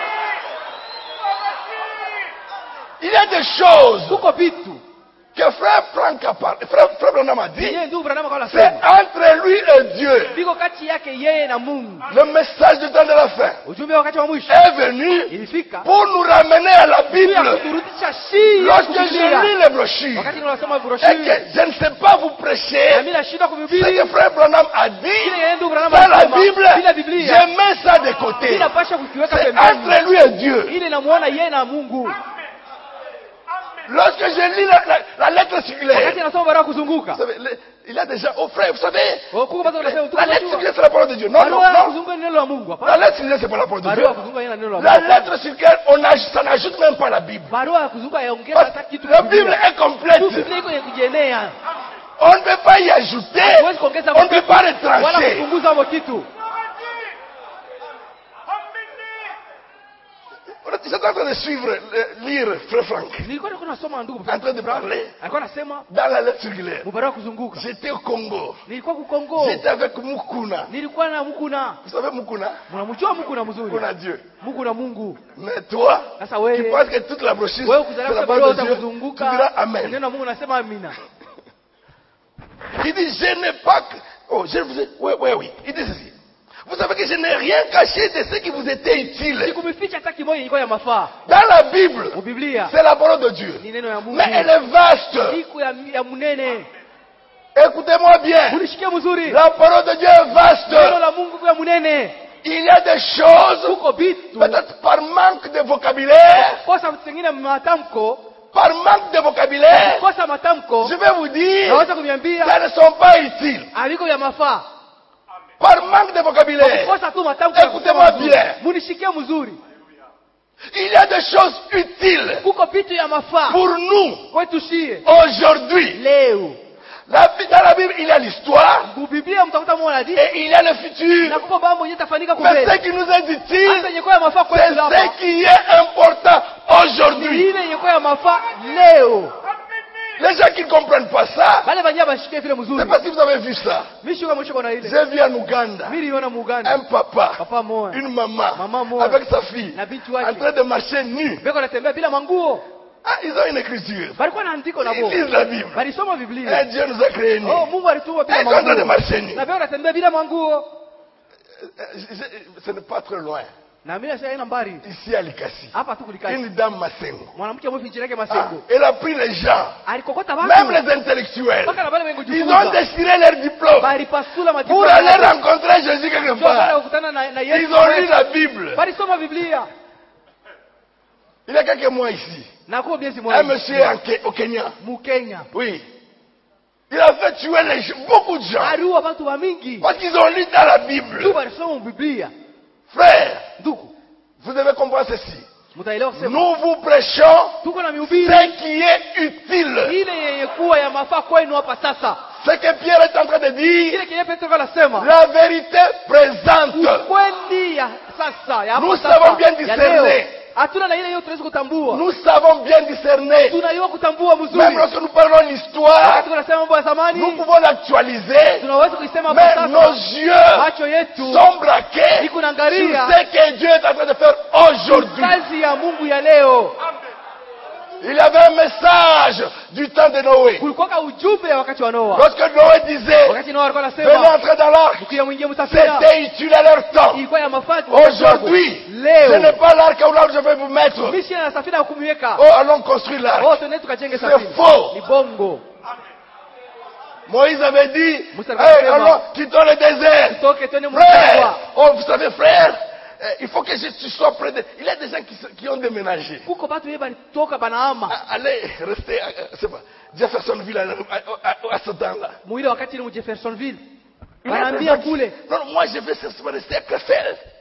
Il y a des choses Huko vitu que frère Franck a parlé, frère Branham a dit. yeye ndio Branham kwa C'est anasema entre lui et Dieu. biko kati yake yeye na Mungu. Le message du temps de la fin Ujumbe wakati wa mwisho est venu ilifika pour nous ramener à la ili Bible. kuturudisha shii. Lorsque je lis les brochures, Wakati ninasoma et broshuri que je ne sais pas vous prêcher, na mimi nashinda ce kuhubiri que frère Branham a kile dit yeye ndio Branham dans la anasema Bible, bila Biblia je mets ça de côté. bila pasha kukiweka C'est pembeni entre lui et Dieu. ili namuona yeye na Mungu. Lorsque je lis la lettre circulaire, Wakati nasoma barua kuzunguka vous savez, il y a déjà, oh frère, vous savez, huko bado unasema la lettre circulaire c'est la parole de Dieu. Non, non, barua non. kuzunguka ni neno la Mungu La hapa. lettre circulaire c'est pas la parole de Dieu. Barua kuzunguka ni neno la La Mungu. lettre circulaire, ça n'ajoute même pas la Bible. Barua kuzunguka yaongeza Parce hata kitu. que la Bible est Tu complète. Biblia iko kujienea. On ne peut pas y ajouter. Huwezi kuongeza On ne peut pas wala retrancher. kupunguza hapo kitu. J'étais en train de suivre, lire frère Franck. Nilikuwa nasoma ndugu En train de parler alikuwa anasema dans la lettre circulaire. barua kuzunguka. J'étais au Congo. Nilikuwa ku Kongo. J'étais avec Mukuna. Nilikuwa na Mukuna. Vous savez Mukuna? Mnamjua Mukuna mzuri. Mukuna Dieu. Mukuna Mungu. Mais toi, Sasa tu wewe penses que toute la brochure, wewe c'est kuzalisha la barua parole de za Dieu. Tu kuzunguka. diras Amen. Neno la Mungu nasema amina. Il dit, je n'ai pas... Oh, je vous ai... Oui. Il dit ceci. Vous savez que je n'ai rien caché de ce qui vous était utile. Sikumificha hata kimoja ilikuwa ya mafaa. Dans la Bible, Mu Biblia c'est la parole de Dieu. ni neno ya Mungu. Mais elle est vaste. Iko ya munene. Écoutez-moi bien. Unishikie mzuri. La parole de Dieu est Neno vaste. la Mungu kwa munene. Il y a des choses, Huko vitu. peut-être par manque de vocabulaire, Kosa vingine matamko. par manque de vocabulaire, Kosa matamko. je vais vous dire, Naweza kuniambia ça ne sont pas utiles. aliko ya mafaa. Par manque de vocabulaire. Kosa tu matamko. Écoutez-moi bien. Munishikie mzuri. Il y a des choses utiles Huko vitu ya mafaa. pour nous Kwetu shie. aujourd'hui. Leo. Dans la Bible, il y a l'histoire Mu Biblia mtakuta mwana di. et il y a le futur. Na kupa mambo yatafanyika Mais ce kubele. qui nous est utile, Hata yenye kwa ya mafaa c'est kwetu hapa. ce qui est important aujourd'hui. Ile yenye kwa ya mafaa leo. Les gens qui ne comprennent pas ça, Bale banya bashikie vile c'est mzuri. parce que vous avez vu ça. Mimi shuka mwisho kwa ile. J'ai vu en Ouganda Mimi niliona Muuganda. un papa, Papa moja. une maman, Maman moja. avec sa fille, Na binti en wake. train de marcher nus. Beko natembea bila manguo. Ah, ils ont une écriture. Balikuwa na andiko na Ils bo. lisent la Bible. Balisoma Et Biblia. Dieu nous a créés nus. Oh, Mungu alituma Et bila ils sont en train de manguo. marcher nus. Na beko natembea bila manguo. Ce n'est pas très loin. Na mimi nasema ina mbali. Ici à Likasi. Hapa tu kulikati. Une dame Massengo. Mwanamke mwe fichira yake Ah, masengo. elle a pris les gens, Alikokota même watu. les intellectuels. Mpaka na bale wengi Ils ont kujifunza. déchiré leur diplôme Balipasula pour matibabu. aller rencontrer Jésus quelque Ndio baada ya part. kukutana na Yesu. Ils ont lu la Bible. Balisoma Biblia. Il y a quelques mois ici, Na kwa miezi un moja. monsieur au Kenya, Mu Kenya. oui, il a fait tuer beaucoup de gens Aliua watu wa mingi. parce qu'ils ont lu dans la Bible. Tu balisoma Biblia. Frère, Ndugu, vous devez comprendre ceci. mtaelewa kusema. Nous vous prêchons Tuko na mihubiri ce qui est utile. ile yenye kuwa ya mafaa kwenu hapa sasa. Ce que Pierre est en train de dire, Ile kile Petro anasema. la vérité présente. Kweli ya sasa ya Nous hapa sasa. savons bien Ya discerner. leo. Hatuna na ile hiyo tunaweza kutambua. Nous savons bien discerner. Tunaiwa kutambua Même mzuri. lorsque nous parlons l'histoire, Wakati tunasema mambo ya nous zamani, pouvons l'actualiser, tunaweza kuisema mais kwa nos sasa. yeux Macho yetu sont braqués iko sur naangalia ce que Dieu est en train de faire aujourd'hui. kazi ya Mungu ya leo. Il y avait un message du temps de Noé. Kulikuwa ujumbe ya wakati wa Noa. Lorsque Noé disait, Wakati Noa alikuwa venez anasema entrer dans l'arc, mkia mwingie msafira. c'était utile à leur temps. Ilikuwa ya mafaa. Aujourd'hui, ce leo n'est pas l'arc où là où je vais vous mettre. mishi na safina ya kumuweka. Oh, allons construire l'arc. Oh, tuende tukajenge C'est safina. faux. Ni bongo. Moïse avait dit, Musa hey, akasema, allons, quittons le désert. Toke twende Frère, mkubwa. oh, vous savez, frère, il faut que tu sois près de... Il y a des gens qui ont déménagé. Kuko batu yeba toka banahama. Allez, restez, c'est pas, Jeffersonville à ce temps-là. Muile wakati ni mu Jeffersonville. Wanaambia kule. Non, moi je vais rester à Krefeld.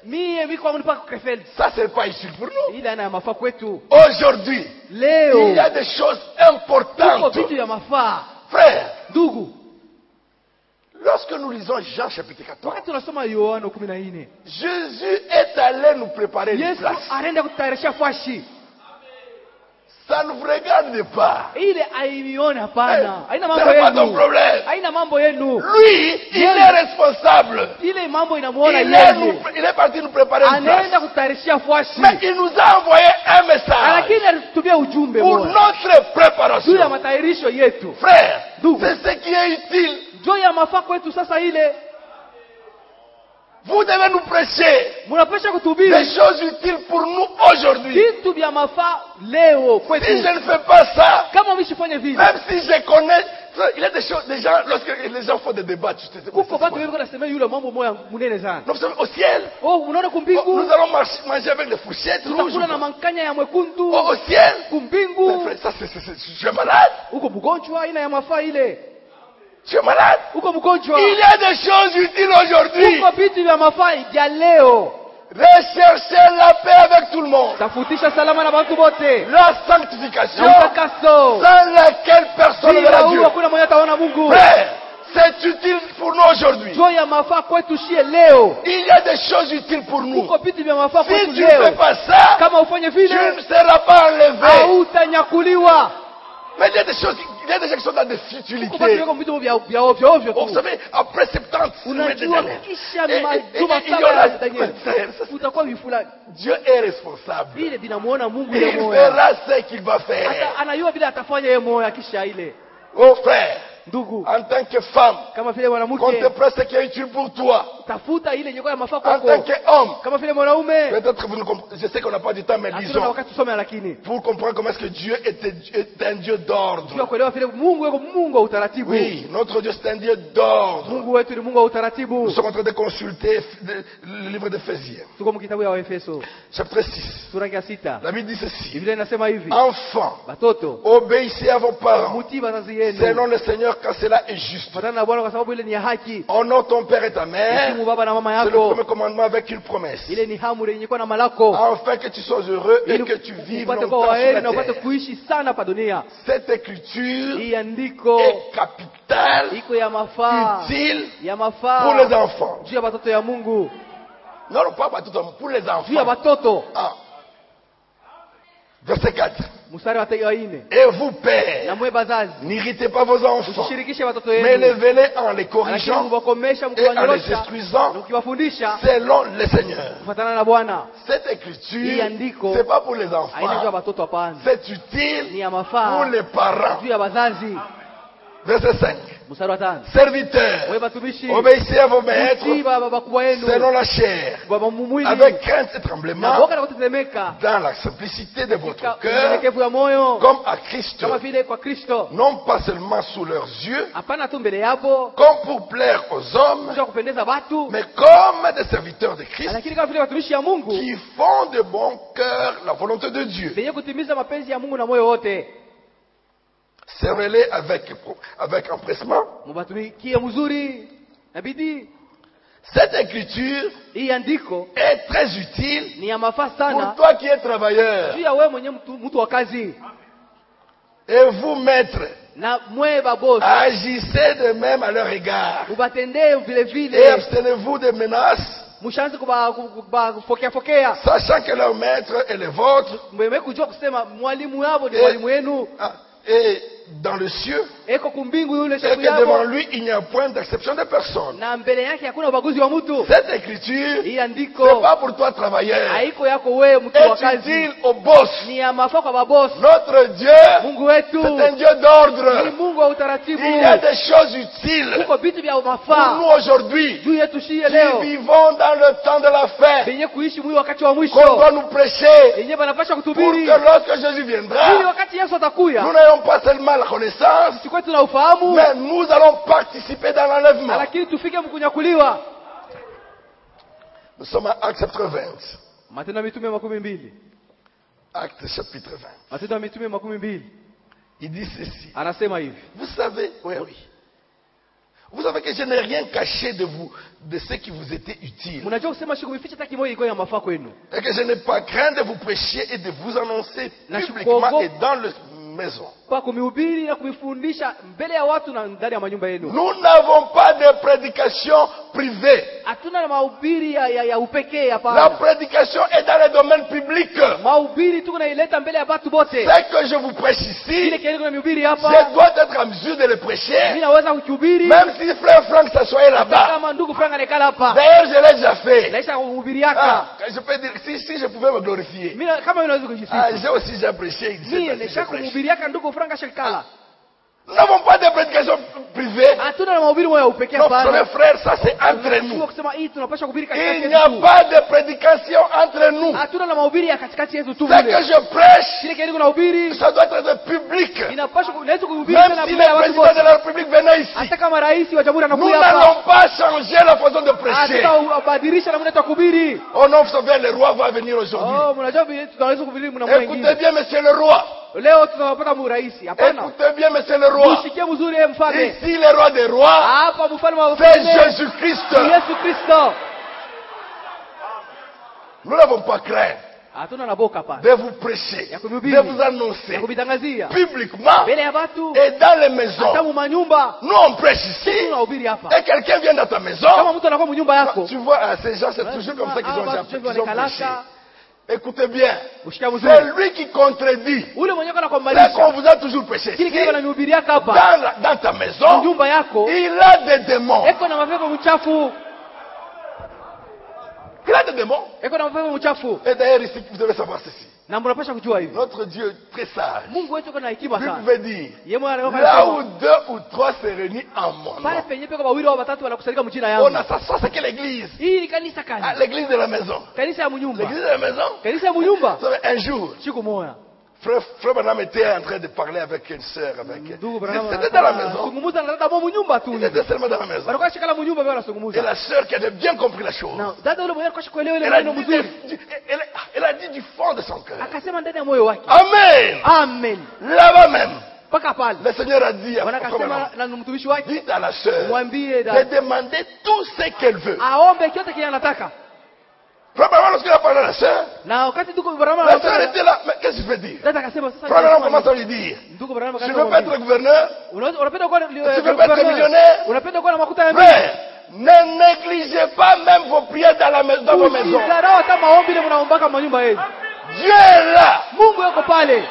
mie miko wangu nipaka Krefeld. Ça, c'est pas utile pour nous. Ile ana ya mafaa kwetu. Aujourd'hui, Leo il y a des choses kuko importantes. vitu ya mafaa. Frère, Ndugu, lorsque nous lisons Jean chapitre 14, wakati tunasoma Yohana 14, Jésus est allé nous préparer une Yesu place. anaenda kutayarisha fashi. Ça ne vous regarde pas. Ile aione hapana. Haina Ce mambo n'est pas ton yenu. problème. Haina mambo yenu. Lui, il est responsable. Ile mambo inamuona Il yeye. est parti nous préparer une Anaenda place. kutayarishia fashi. Mais il nous a envoyé un message Lakini alitutumia ujumbe pour moja. notre Juu ya préparation. matayarisho yetu. Frère, D'où? c'est ce qui est utile. Juu ya mafaa kwetu sasa ile. Vous devez nous prêcher Mnapasha des kutuhubiri choses utiles pour nous aujourd'hui. vitu vya mafaa leo Si kwetu. je ne fais pas ça, Kama mishifanye vile. même si je connais, il y a des choses, des gens, lorsque les gens font des débats, tu sais, Kuko watu wengi wanasema yule mambo moya munene sana. nous sommes au ciel. Oh, unaona kumbingu? Nous allons manger avec des fourchettes rouges. Tutakula na mankanya ya mwekundu. Au ciel. Mais Kumbingu. frère, ça, tu es malade. Uko mgonjwa aina ya mafaa ile. Tu es malade. Uko mgonjwa. Il y a des choses utiles aujourd'hui. Uko vitu vya mafaa vya leo. Recherchez la paix avec tout le monde. Tafutisha salama na watu wote. La sanctification, Na utakaso. sans laquelle personne ne Bila verra huyu Dieu. hakuna mwenye ataona Mungu. Frère, c'est utile pour nous aujourd'hui. Juu ya mafaa kwetu shie leo. Il y a des choses utiles pour nous. Uko vitu vya mafaa Si kwetu tu ne fais leo. pas ça, Kama ufanye tu vile ne seras pas enlevé. hautanyakuliwa. Mais il y a des choses, il y a des gens qui sont dans des Uko watu futilités. weko vitu vya ovyo ovyo Vous tu. savez, après 70, Unajua kisha il majuma y saba aura, ya Daniel. frère, Utakuwa vifula. Dieu est responsable. Vile vinamuona Mungu ile Il moya. verra ce qu'il va faire. Hata anajua vile atafanya yeye moya kisha ile. Oh frère, Ndugu, en tant que femme, kama vile qu'on te mwanamke prête ce qui est utile pour toi. tafuta ile yenye kwa mafaa En tant kwako. qu'homme, Kama vile mwanaume peut-être vous ne comprenez, je sais qu'on n'a pas du temps, mais hatuna disons, wakati tusome lakini. pour comprendre comment est-ce que Dieu est un Dieu Jua d'ordre. kuelewa vile Mungu yuko Mungu wa utaratibu. Oui, notre Dieu c'est un Dieu d'ordre. Mungu wetu ni Mungu wa utaratibu. Nous sommes en train de consulter le livre d'Éphésiens, Tuko mkitabu ya Efeso chapitre 6. sura ya 6. La Bible dit ceci. Biblia inasema hivi. Enfants, Batoto, obéissez à vos parents, mutii wazazi yenu. selon le Seigneur, car cela est juste. Fatana na Bwana kwa sababu ile ni ya haki. Honore ton père et ta mère. Heshimu baba na mama C'est le yako. premier commandement avec une promesse. Ile ni amri yenye kwa na malako. Afin que tu sois heureux et Ili que tu vives upate longtemps kwa sur waheri la na upate terre. kuishi sana pa dunia. Cette écriture Hii andiko est capitale, iko ya mafaa utile ya pour mafaa les enfants. juu ya watoto ya Mungu, Non, non, pas pour les juu ya enfants. watoto. Ah. Verset 4. Mstari wa 4. Et vous, Na pères, mwe bazazi, n'irritez pas vos enfants, msishirikishe watoto mais yenu, élevez-les en les lakini corrigeant mwakomesha et en les mkiwanyorosha instruisant na mkiwafundisha selon le Seigneur. kufuatana na Bwana. Cette Hii écriture, andiko c'est pas pour les haina juu ya enfants, watoto hapana, c'est ni utile ya pour mafaa les parents. juu ya wazazi. Verset 5. Mstari wa 5. Serviteurs, Wewe batumishi, obéissez à vos maîtres mtii baba bakubwa yenu selon la chair, baba mwili avec crainte et na tremblement, boka na kutetemeka dans la simplicité de votre katika cœur, unyenyekevu ya moyo comme à Christ, kama vile kwa Kristo, non pas seulement sous leurs yeux, hapana tu mbele yapo comme pour plaire aux hommes, kwa kupendeza watu, mais comme des serviteurs de Christ, lakini kama vile watumishi ya Mungu qui font de bon cœur la volonté de Dieu. venye kutimiza mapenzi ya Mungu na moyo wote. Servez-les avec empressement. Mubatumikie mzuri na bidii. Cette écriture Hii andiko est très utile ni ya mafaa pour sana toi qui es travailleur. juu ya wewe mwenye mtu wa kazi Et vous, maîtres, na mwe babosi, agissez de même à leur égard. ubatendee vile Et vile, abstenez-vous des menaces, mshaanze kupokea, sachant que leur maître est le vôtre. mweme kujua kusema mwalimu yao ni mwalimu wenu, Et dans le cieux, eko kumbingu yule et shefu que devant yao, lui, il n'y a point d'exception de personne. na mbele yake hakuna ubaguzi wa mtu. Cette écriture, Hii c'est andiko pas pour toi, travailleur. haiko yako wewe mtu wa Est kazi, utile au boss. ni ya mafaa kwa babosi. Notre Dieu, Mungu wetu c'est un Dieu d'ordre. ni Mungu wa utaratibu. Il y a des choses utiles Kuko vitu vya pour mafaa nous aujourd'hui, juu yetu shie qui leo, vivons dans le temps de la fin, venye kuishi mwili wakati wa qu'on mwisho, doit nous prêcher, yenye banapasha pour kutubiri que lorsque Jésus ili viendra, wakati Yesu nous atakuya n'ayons pas seulement la connaissance, sikwetu tuna ufahamu, mais nous allons participer dans l'enlèvement. lakini tufike mkunyakuliwa. Nous sommes à Actes chapitre 20. Matendo ya Mitume 12. Actes chapitre 20. Matendo ya Mitume 12. Il dit ceci. Anasema hivi. Vous savez, oui, oui. Vous savez que je n'ai rien caché de vous, de ce qui vous était utile. Mnajua kusema sikuficha hata kimoja iko ya mafaa kwenu. Et que je n'ai pas craint de vous prêcher et de vous annoncer publiquement et dans la maison. Kwa kumihubiri na kumifundisha mbele ya watu na ndani ya manyumba yenu. Nous n'avons pas de prédication privée. Hatuna mahubiri ya upekee hapa. La prédication est dans le domaine public. Mahubiri tuko naileta mbele ya watu wote. Ce que je vous prêche ici, Ile kiasi kuna mihubiri hapa. je dois être en mesure de le prêcher. Mimi naweza kuhubiri. Même si frère Franck s'assoyait là-bas. Kama ndugu Frank anekala hapa. D'ailleurs, je l'ai déjà fait. Naisha kuhubiri yaka. Je peux dire, si je pouvais me glorifier. Mimi kama unaweza kujisifu. J'ai aussi déjà prêché. Mimi naisha kuhubiri yaka ndugu Frank ashakala. Nous n'avons pas de prédication privée. Hatuna mahubiri moja upekee hapa. Notre frère, ça c'est entre nous. Kusema hii tunapaswa kuhubiri katikati Il n'y a pas de prédication entre nous. Hatuna na mahubiri ya katikati yetu tu. Ce que je prêche, kile kiasi kuna hubiri, ça doit être public. inapaswa naweza kuhubiri Même tena si mbele ya le watu président de wote. la République venait ici, Hata kama rais wa jamhuri nous anakuja hapa. n'allons pas changer la façon de prêcher. Hatabadilisha namna ya kuhubiri. Oh non, vous savez, le roi va venir aujourd'hui. Oh, mnajua vile tunaweza kuhubiri mna mwingine. Écoutez bien, monsieur le roi. Leo tunapata rais. Hapana. Écoutez bien, monsieur le roi. Usikie mzuri mfalme. Ici, le roi des rois, Hapa mfalme wa c'est wafalme. Jésus-Christ. Yesu Kristo. Nous n'avons pas craint Hatuna na boka hapa. de vous prêcher, Ya kuhubiri. de vous annoncer Ya kubitangazia. publiquement Mbele ya watu. et dans les Hata maisons. mu manyumba. Nous, on prêche ici Tunahubiri hapa. et quelqu'un vient dans ta maison. Kama mtu anakuwa mu nyumba yako. Tu vois, ces gens, c'est toujours comme ça qu'ils ont déjà prêché. Écoutez bien, Ushika mzuri. c'est lui qui contredit Ule mwenye kana ce qu'on kumbalisha. vous a toujours prêché. Kile kile Ici, ananihubiri yako hapa. dans ta maison, Nyumba yako. il a des démons. Eko na mapepo mchafu. Il a des démons. Eko na mapepo mchafu. Et d'ailleurs, ici, vous devez savoir ceci. Na mnapaswa kujua hivi. Notre Dieu est très sage. Mungu wetu kuna hekima Lui sana. pouvait dire, Yeye mwana là où deux ou trois se réunissent en mon nom, pale penye peko wawili au watatu wanakusanyika mjina on yangu. a ça, c'est que l'église. Hii ni kanisa Ah, kani? l'église de la maison. Kanisa ya mnyumba. L'église de la maison. Kanisa ya mnyumba. Vous savez, un jour, Siku moja. frère Branham était en train de parler avec une sœur. Ndugu Branham. C'était dans la maison. Zungumza na dada mwa mnyumba tu. Il était seulement dans la maison. Walikuwa shikala mnyumba bila Et kuzungumza. la sœur qui avait bien compris la chose, Na dada yule mwenyewe alikuwa kuelewa ile elle a, neno dit, mzuri. elle a dit du fond de son cœur. Akasema ndani ya moyo wake. Amen. Amen. Là-bas même, Paka pale. le Seigneur a dit à Bwana frère Branham, akasema na mtumishi wake dites à la sœur mwambie de dada demander tout ce qu'elle veut. aombe kile kile anataka. Frère Branham, lorsqu'il a parlé à la sœur, Na wakati tuko Branham la sœur était là. Mais qu'est-ce que je veux dire? dada akasema sasa Frère Branham commence à lui dire, ndugu Branham tu ne veux pas être gouverneur? unapenda kuwa Tu veux pas être millionnaire? unapenda kuwa na makuta ya Frère, ne négligez pas même vos prières dans vos maisons. Usidharau hata maombi ile mnaombaka manyumba yenu. Dieu est là. Mungu yuko pale.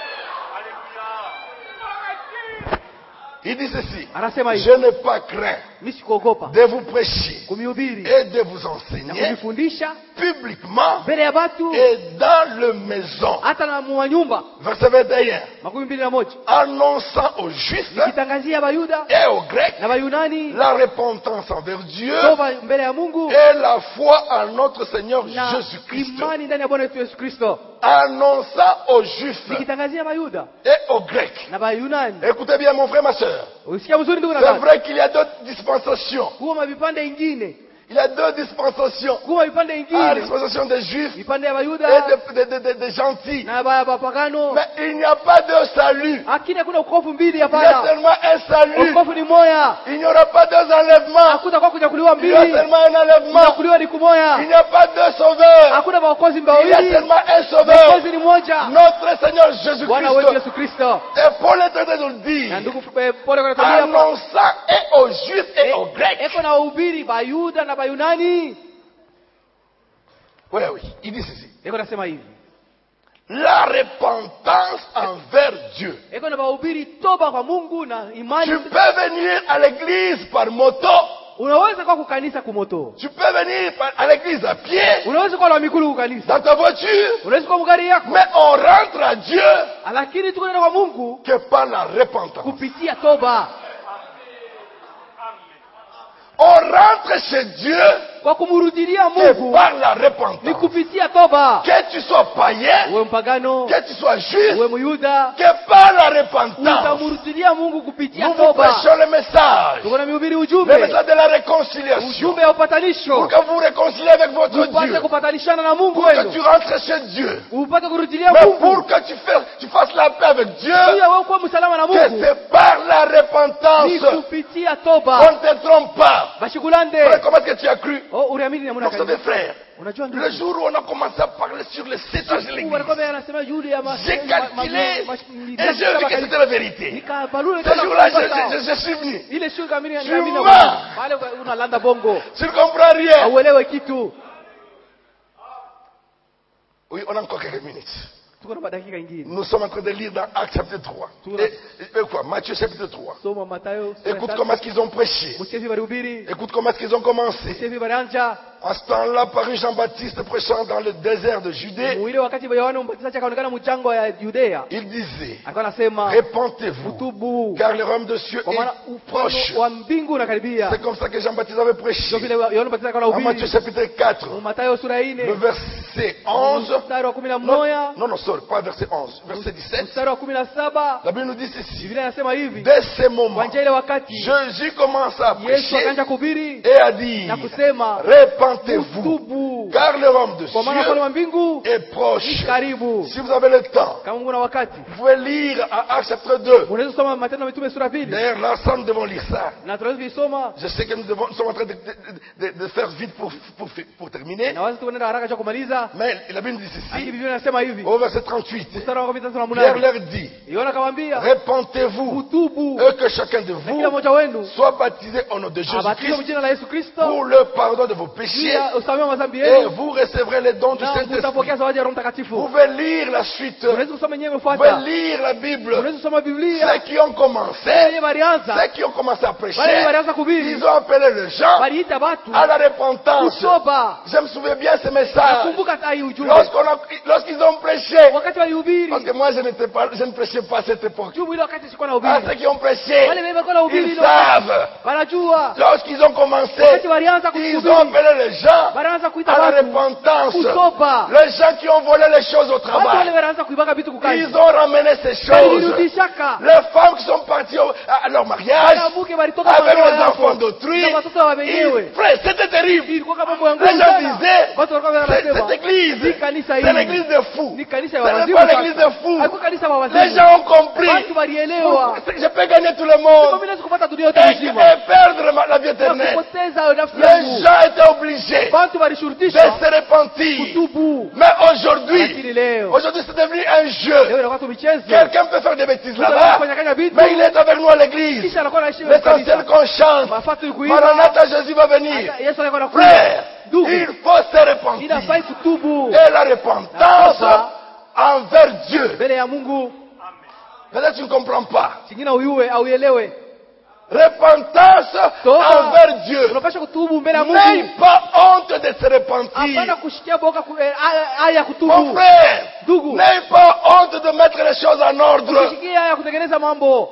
Il dit ceci. Anasema hivi. Je n'ai pas craint Mimi sikuogopa de vous prêcher kumhubiri et de vous na enseigner kumfundisha publiquement mbele ya watu et dans le maison. hata na mwa nyumba. Verset 21. 21. Annonçant aux Juifs Nikitangazia Bayuda et aux Grecs na Bayunani la repentance envers Dieu toba mbele ya Mungu et la foi en notre Seigneur na Jésus-Christ. imani ndani ya Bwana wetu Yesu Kristo. Annonçant aux Juifs Nikitangazia Bayuda et aux Grecs. na Bayunani. Écoutez bien, mon frère, ma soeur. Usikia mzuri ndugu na C'est dada. vrai qu'il y a d'autres dispensations. Kuwa vipande ingine. Il y a deux dispensations. Kuwa vipande La ingine. dispensation des Juifs Vipande ya et Bayuda des gentils. na bapagano. Mais il n'y a pas de salut. Hakuna kuna ukofu mbili Il y a hapana. seulement un salut. Ukofu ni moja. Il n'y aura pas deux enlèvements. Hakuna kwa kunyakuliwa Il y a mbili. seulement un enlèvement. Kunyakuliwa ni Il kumoja. n'y a pas deux sauveurs. Hakuna waokozi Il y a mbawili. seulement un sauveur. Waokozi ni moja. Notre Seigneur Bwana wetu Jésus-Christ. Yesu Kristo. Et Paul est en train de nous Na dire, ndugu pole kwa tabia hapa. annonçant et aux Juifs et aux Grecs. Eko na wahubiri Bayuda na Bayunani. Oui, oui, il dit ceci. Eko nasema hivi. La repentance envers Dieu. Eko na wahubiri toba kwa Mungu na imani. Tu peux venir à l'église par moto. Unaweza kwa kukanisa kumoto. Tu peux venir à l'église à pied. Unaweza kwa na miguu kukanisa. Dans ta voiture. Unaweza kwa mgari yako. Mais on rentre à Dieu Lakini tunaenda kwa Mungu que par la repentance. kupitia toba. On rentre chez Dieu kwa kumurudilia et Mungu par la ni repentance. kupitia toba. Que tu sois païen, Uwe mpagano, que tu sois juif, uwe Myuda, que par la repentance, utamurudilia Mungu kupitia nous vous toba. prêchons le message. Tuko na mihubiri Le ujumbe, message de la réconciliation. ujumbe wa upatanisho, Pour que vous réconciliez avec votre upate Dieu. kupatanishana na Mungu Pour que wenu, tu rentres chez Dieu. upate kurudilia Mais Mungu, pour que tu fasses la paix avec Dieu, ili wewe kuwa msalama na que Mungu c'est par la ni repentance. kupitia On toba. ne te trompe pas. Bashikulande, Frère, comment est-ce que tu as cru? oh uliamini namna Vous savez, gani? frère, Unajua le ndugu, jour où on a commencé à parler sur les 7 ans de l'église, walikuwa anasema yule ya j'ai calculé et j'ai vu que c'était la vérité. nikabalule Ce jour-là, je suis venu. ile shuka kamili Tu ngamini na mens. pale unalanda bongo, Tu ne comprends rien. hauelewe kitu. Oui, on a encore quelques minutes. Tuko na dakika nyingine. Nous sommes en train de lire dans Actes chapitre 3. Et quoi? Matthieu chapitre 3. Soma Mathayo. Écoute comment est-ce qu'ils ont prêché. Msifi barihubiri. Écoute comment est-ce qu'ils ont commencé. Msifi barianja. À ce temps-là, parut Jean-Baptiste prêchant dans le désert de Judée. Mwile wakati Yohana Mbatizaji akaonekana mchango ya Judea. Il disait, Akawa anasema répentez-vous, tubu, car le royaume de cieux kwa maana est proche. ufalme wa mbingu unakaribia. C'est comme ça que Jean-Baptiste avait prêché. Ndio vile Yohana Mbatizaji akawa En anahubiri. Matthieu chapitre 4, Mathayo sura le 4 verset 11. mstari wa 11 Non, sorry, pas verset 11, verset 17. mstari wa 17 La Bible nous dit ceci. Biblia inasema hivi, Dès ce moment, kwa njia ile wakati Jésus commence à Yesu prêcher akaanza kuhubiri et à dire, na kusema répentez-vous, tubu, car le royaume de kwa maana ufalme wa Dieu mbingu est proche. karibu. Si vous avez le temps, Kama Mungu na wakati, vous pouvez lire à Actes chapitre 2. unaweza kusoma Matendo ya Mitume sura 2. D'ailleurs, l'ensemble devons lire ça. Na tunaweza kuisoma Je sais que nous sommes en train de faire vite pour terminer. na wazi tunaenda haraka cha kumaliza. Mais la Bible dit Lakini ceci, Biblia inasema hivi, au verset 38, mstari wa 18 Pierre leur dit, Yohana akamwambia répentez-vous utubu, et que chacun de na vous kila mmoja wenu soit baptisé au nom de abatizwe Jésus-Christ jina la Yesu Kristo pour le pardon de vos péchés ili usamehe madhambi et yenu vous recevrez les dons du na Saint-Esprit. mtapokea zawadi ya Roho Vous Mtakatifu. pouvez lire la suite. Vous Unaweza kusoma yenyewe pouvez imefuata, lire la Bible. unaweza kusoma Biblia. Ceux qui ont commencé, Wenye walianza, ceux qui ont commencé à prêcher, wale walianza kuhubiri, ils ont appelé les gens waliita watu à la repentance. kutoba. Je me souviens bien ce message. Nakumbuka hata hii ujumbe Lorsqu'ils ont prêché, wakati walihubiri. parce que moi je ne prêchais pas à cette époque. Jumbe ile wakati sikuwa na À hubiri, ceux qui ont prêché, wale walikuwa na hubiri ils ile savent. wanajua. Lorsqu'ils ont commencé, Wakati walianza ils ont kuhubiri, appelé les gens walianza kuita à la watu repentance. kutoba. Les gens qui ont volé les choses au Watu wale travail, walianza kuibaka vitu kukazi, ils ont ramené ces choses. walirudishaka. Les femmes qui sont parties à leur mariage Wanawake walitoka avec kwa les enfants d'autrui, na watoto wa wenyewe. frère, c'était terrible. Ilikuwa kama mambo ya Les nguvu gens sana. disaient, Watu walikuwa cette wanasema église, ni kanisa c'est hili l'église des fous. ni kanisa Ce ya n'est wazimu. pas l'église des fous. Haikuwa kanisa ya Les wazimu. gens ont compris. Watu walielewa Je peux gagner tout le kama monde mimi naweza kupata dunia yote et nzima perdre la vie na éternelle. kupoteza nafsi Les yangu. gens étaient obligés Watu de walishurutishwa se repentir. kutubu, Mais aujourd'hui, lakini leo c'est devenu un jeu. leo inakuwa tu michezo. Quelqu'un peut faire des bêtises Mtu anaweza là-bas, kufanya kanya vitu mais il est avec nous à l'église. kisha anakuwa anaishi kwa L'essentiel kanisa. qu'on chante, Mafuta ni kuimba. Maranatha, Jésus va venir. Hata Yesu alikuwa anakuja. Frère, Ndugu, il faut se repentir. inafai kutubu Et la repentance Sasa, envers Dieu. mbele ya Mungu. Peut-être tu ne comprends pas. Singine uyue au uelewe. Repentance Toba. envers Dieu. Unapaswa kutubu mbele ya N'aie Mungu. pas honte de se repentir. Hapana kushikia boka aya Mon kutubu. frère, Ndugu, n'aie pas honte de mettre les choses en ordre. kushikia aya kutengeneza mambo.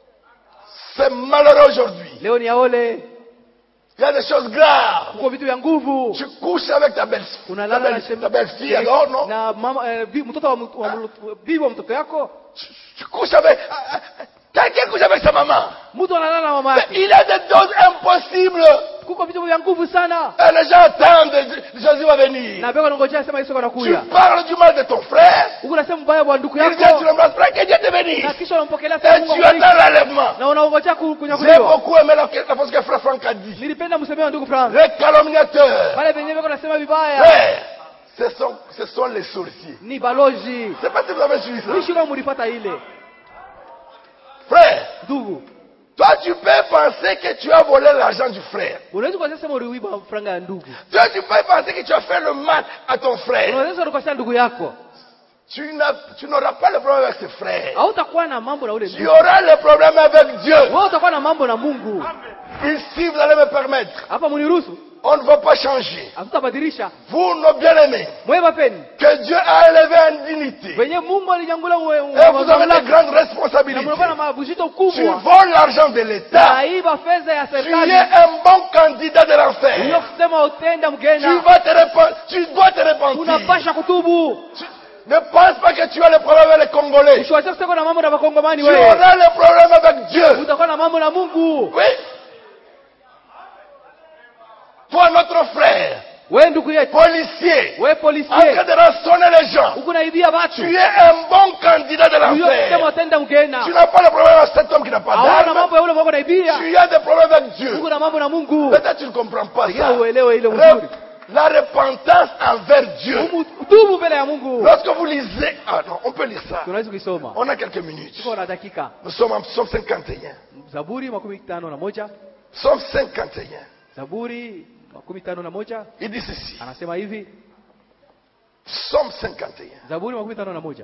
C'est malheureux aujourd'hui. Leo ni aole. Il y a des choses graves. Kuko vitu vya nguvu. Tu couches avec ta belle-fille. Unalala na Ta belle-fille, alors non? na mama mtoto wa bibi wa mtoto yako. Tu couches avec... Quelqu'un couche avec sa maman. Mtu analala na mama Mais yake. il y a des doses impossibles. Kuko vitu vya nguvu sana. Et les gens attendent, Jésus va venir. Na bego ngojea sema Yesu Tu anakuja. parles du mal de ton frère. Uko nasema mbaya wa ndugu Il vient, tu yako. l'embrasses, frère, que Dieu te Na bénisse. kisha unampokelea Et sema tu Mungu attends akubariki. l'enlèvement. Na unaongojea J'ai kunyakuliwa. beaucoup aimé la façon que frère Franck a dit. Nilipenda msemea ndugu Frank. Les calomniateurs. Wale wenyewe wako nasema vibaya. Frère, ce sont les sorciers. Ni balozi. Je sais pas si vous avez suivi ça. Wishi kama mlipata ile. Frère, Ndugu, toi tu peux penser que tu as volé l'argent du frère. unaweza kuanza sema uliiba franga ya ndugu. Toi tu peux penser que tu as fait le mal à ton frère. Unaweza kukosea ndugu yako. Tu n'auras pas le problème avec ses frères. Hautakuwa na mambo na ule Tu ndugu. auras le problème avec Dieu. Wewe utakuwa na mambo na Mungu. Ici, vous allez me permettre. Hapa mniruhusu. On ne va pas changer. hatutabadilisha. Vous, nos bien-aimés, Mwe bapeni, que Dieu a élevé en dignité. wenye Mungu alinyangula Et vous avez de grandes responsabilités. na mnakuwa na mabuzito Tu kubwa. voles l'argent de l'État. Naiba fedha ya Tu es serikali. un bon candidat de Hiyo l'enfer. kusema utenda Tu mgena. vas te repentir. Tu dois te repentir. Unapasha kutubu. Ne pense pas que tu as le problème avec les Congolais. Usiwache kusema na mambo na wakongomani Tu wewe. auras le problème avec Dieu. Utakuwa na mambo na Mungu. Oui. Toi, notre frère, Wewe ndugu yetu, policier, wewe en train polisi, de rançonner les gens. uko naibia watu. Tu es un bon candidat de Hiyo kusema l'enfer. utenda mgena. Tu n'as pas de problème avec cet homme qui n'a pas Hawana d'âme. mambo ya ule mwako naibia. Tu as des problèmes avec Dieu. Uko na mambo na Mungu. Peut-être tu ne comprends pas Sikia ça. uelewe ile uzuri. La repentance envers Dieu. Utubu mbele ya Mungu. Lorsque vous lisez, ah non, on peut lire ça. Tunaweza kusoma. On a quelques minutes. Tuko na dakika. Nous sommes en Psaume 51. Zaburi 51. Psaume 51. Zaburi 51 Il dit ceci. anasema hivi. Psaume 51. Zaburi 51.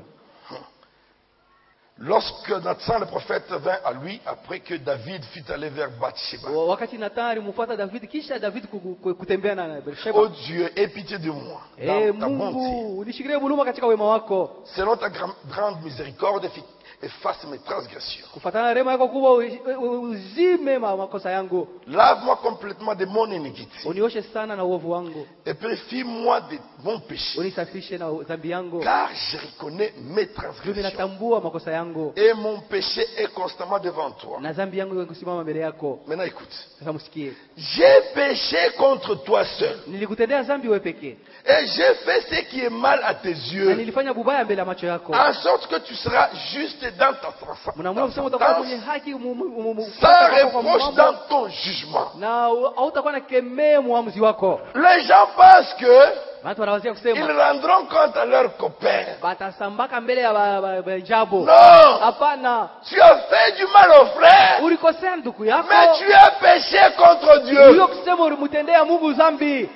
Lorsque Nathan le prophète vint à lui après que David fut allé vers Bathsheba. Wakati Nathani mfuata David, kisha David kutembea na Beersheba. Oh Dieu, aie pitié de moi. Dans ta bonté. Mungu, unishikilie huruma katika wema wako. Selon ta grande miséricorde, efface mes transgressions. Kufuatana na rehema yako kubwa uzime makosa yangu. Lave-moi complètement de mon iniquité. Unioshe sana na uovu wangu. Et purifie-moi de mon péché. Unisafishe na dhambi yangu. Car je reconnais mes Mimi transgressions. natambua makosa yangu. Et mon péché est constamment devant toi. Na dhambi yangu ikusimama mbele yako. Maintenant écoute. Sasa msikie. J'ai péché contre toi seul. Nilikutendea dhambi wewe pekee. Et j'ai fait ce qui est mal à tes Na yeux. nilifanya bubaya mbele ya macho yako. En sorte que tu seras juste dans ta Mnaamua kusema utakuwa sentence, mwenye haki sans reproche dans ton jugement. na hautakuwa na kemeo muamuzi wako. Les gens pensent que Watu wanawazia ils kusema rendront compte à leurs copains. batasambaka mbele ya jabo. Non, Hapana. tu as fait du mal aux frères, Ulikosea ndugu yako. mais tu as péché contre Dieu. Hiyo kusema ulimtendea Mungu dhambi.